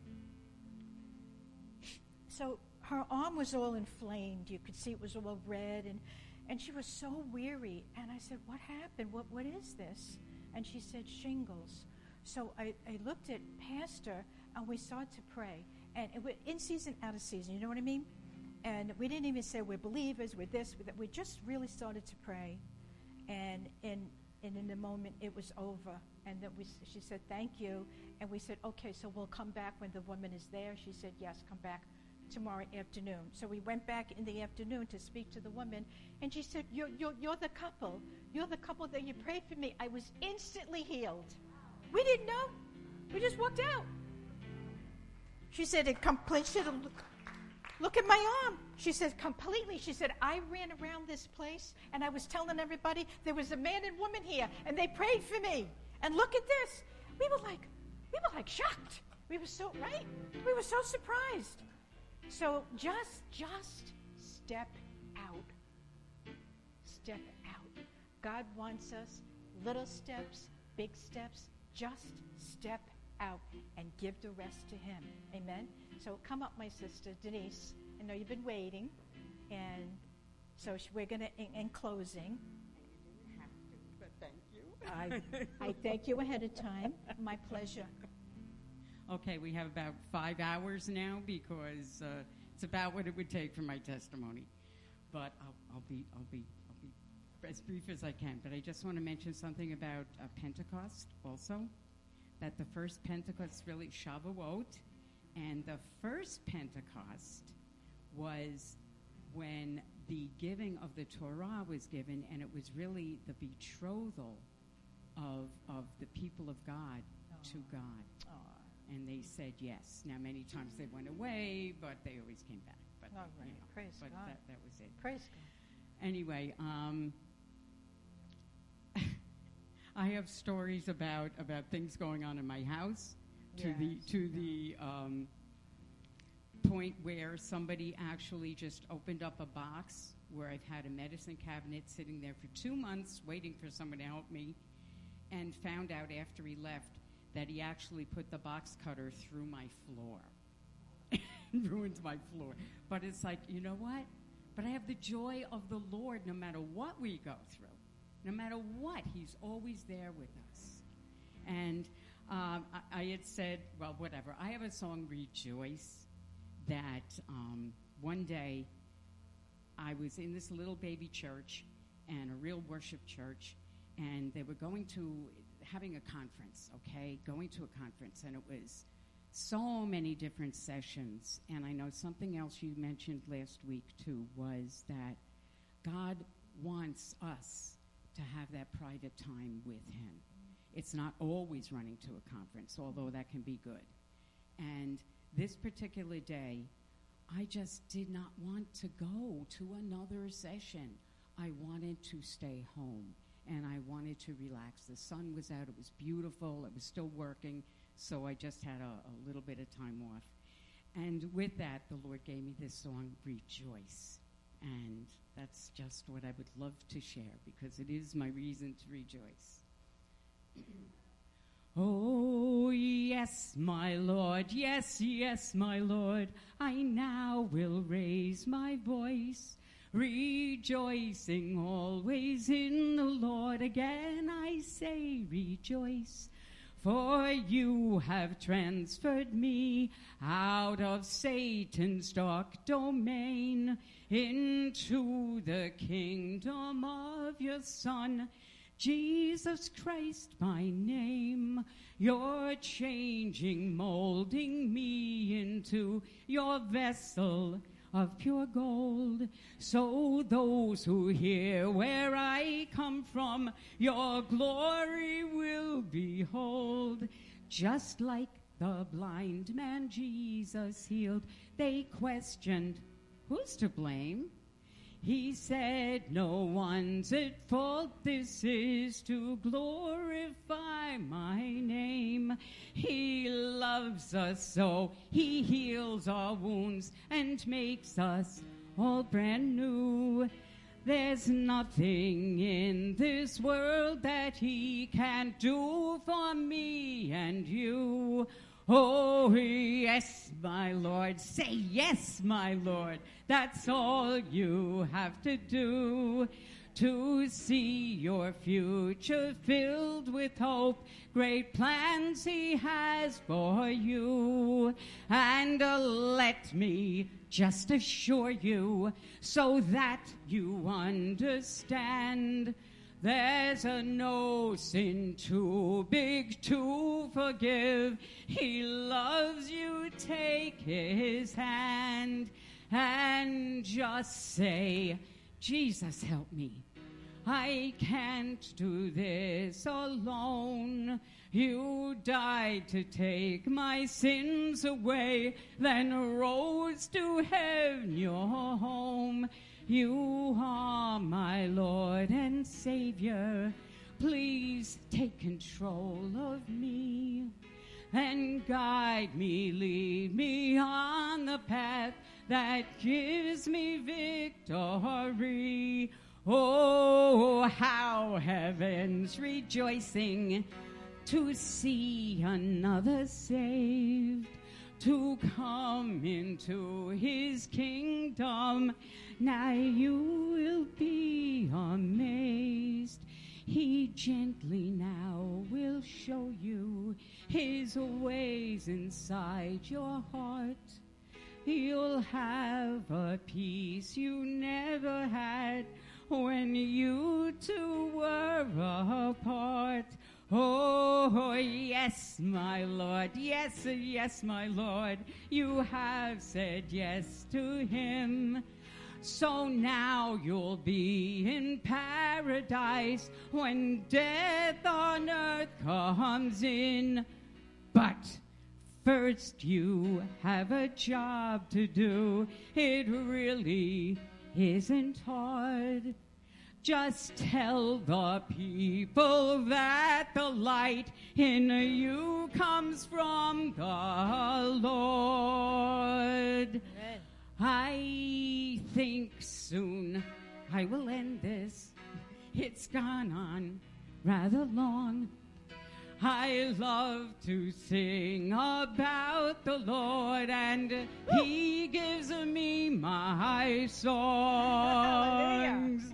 So her arm was all inflamed. You could see it was all red, and she was so weary. And I said, "What happened? What is this?" And she said, "Shingles." So I looked at Pastor, and we started to pray. And it was in season, out of season. You know what I mean? And we didn't even say we're believers, we're this, we're that. We just really started to pray. And in the moment, it was over. And then she said, "Thank you." And we said, "Okay, so we'll come back when the woman is there." She said, "Yes, come back tomorrow afternoon." So we went back in the afternoon to speak to the woman, and she said, you're the couple. You're the couple that you prayed for me. I was instantly healed. We didn't know. We just walked out. She said, look at my arm. She said, completely. She said, I ran around this place, and I was telling everybody there was a man and woman here, and they prayed for me. And look at this. We were like shocked. We were so, right? We were so surprised. So just step out. Step out. God wants us, little steps, big steps, just step out and give the rest to him. Amen? So come up, my sister, Denise. I know you've been waiting. And so we're going to, in closing. You didn't have to, but thank you. I thank you ahead of time. My pleasure. Okay, we have about 5 hours now because it's about what it would take for my testimony. But I'll be as brief as I can. But I just want to mention something about Pentecost also. That the first Pentecost really Shavuot, and the first Pentecost was when the giving of the Torah was given, and it was really the betrothal of the people of God to God. And they said yes. Now, many times they went away, but they always came back. But, right. Praise but God. That was it. Praise God. Anyway, I have stories about things going on in my house to the point where somebody actually just opened up a box where I've had a medicine cabinet sitting there for 2 months waiting for someone to help me, and found out after he left that he actually put the box cutter through my floor. Ruined my floor. But it's like, you know what? But I have the joy of the Lord no matter what we go through. No matter what, he's always there with us. And I had said, well, whatever. I have a song, Rejoice, that one day I was in this little baby church and a real worship church, and they were having a conference, going to a conference, and it was so many different sessions. And I know something else you mentioned last week, too, was that God wants us to have that private time with him. It's not always running to a conference, although that can be good. And this particular day, I just did not want to go to another session. I wanted to stay home, and I wanted to relax. The sun was out. It was beautiful. It was still working, so I just had a little bit of time off. And with that, the Lord gave me this song, Rejoice. And that's just what I would love to share, because it is my reason to rejoice. Oh, yes, my Lord, yes, yes, my Lord, I now will raise my voice, rejoicing always in the Lord. Again I say rejoice, for you have transferred me out of Satan's dark domain into the kingdom of your Son. Jesus Christ, my name. You're changing, molding me into your vessel of pure gold. So those who hear where I come from, your glory will behold. Just like the blind man Jesus healed, they questioned, who's to blame? He said, no one's at fault. This is to glorify my name. He loves us so. He heals our wounds and makes us all brand new. There's nothing in this world that he can't do for me and you. Oh, yes, my Lord. Say yes, my Lord. That's all you have to do to see your future filled with hope. Great plans he has for you. And let me just assure you so that you understand, there's no sin too big to forgive. He loves you. Take his hand and just say, Jesus, help me. I can't do this alone. You died to take my sins away, then rose to heaven, your home. You are my Lord and Savior. Please take control of me and guide me, lead me on the path that gives me victory. Oh, how heaven's rejoicing to see another saved, to come into his kingdom. Now you will be amazed. He gently now will show you his ways inside your heart. You'll have a peace you never had when you two were apart. Oh, yes, my Lord, yes, yes, my Lord, you have said yes to him. So now you'll be in paradise when death on earth comes in. But first you have a job to do. It really isn't hard. Just tell the people that the light in you comes from the Lord. Amen. I think soon I will end this. It's gone on rather long. I love to sing about the Lord, and he gives me my songs.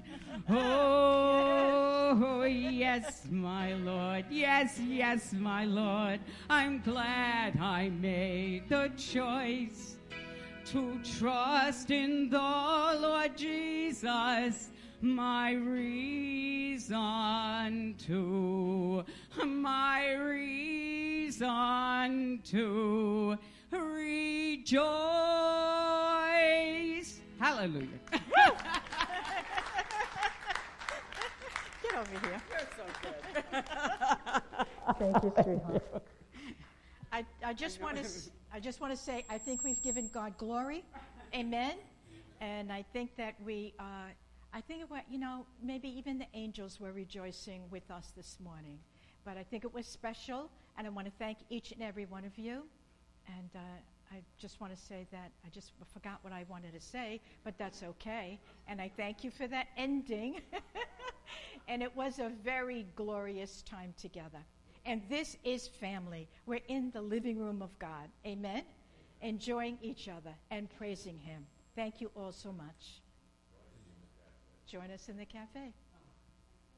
Oh, yes, my Lord. Yes, yes, my Lord. I'm glad I made the choice to trust in the Lord Jesus, my reason to rejoice. Hallelujah. Get over here. You're so good. Thank you, sweetheart. I just want to say I think we've given God glory, amen. And I think that maybe even the angels were rejoicing with us this morning. But I think it was special, and I want to thank each and every one of you. And I just want to say that I just forgot what I wanted to say, but that's okay. And I thank you for that ending. And it was a very glorious time together. And this is family. We're in the living room of God. Amen? Enjoying each other and praising him. Thank you all so much. Join us in the cafe.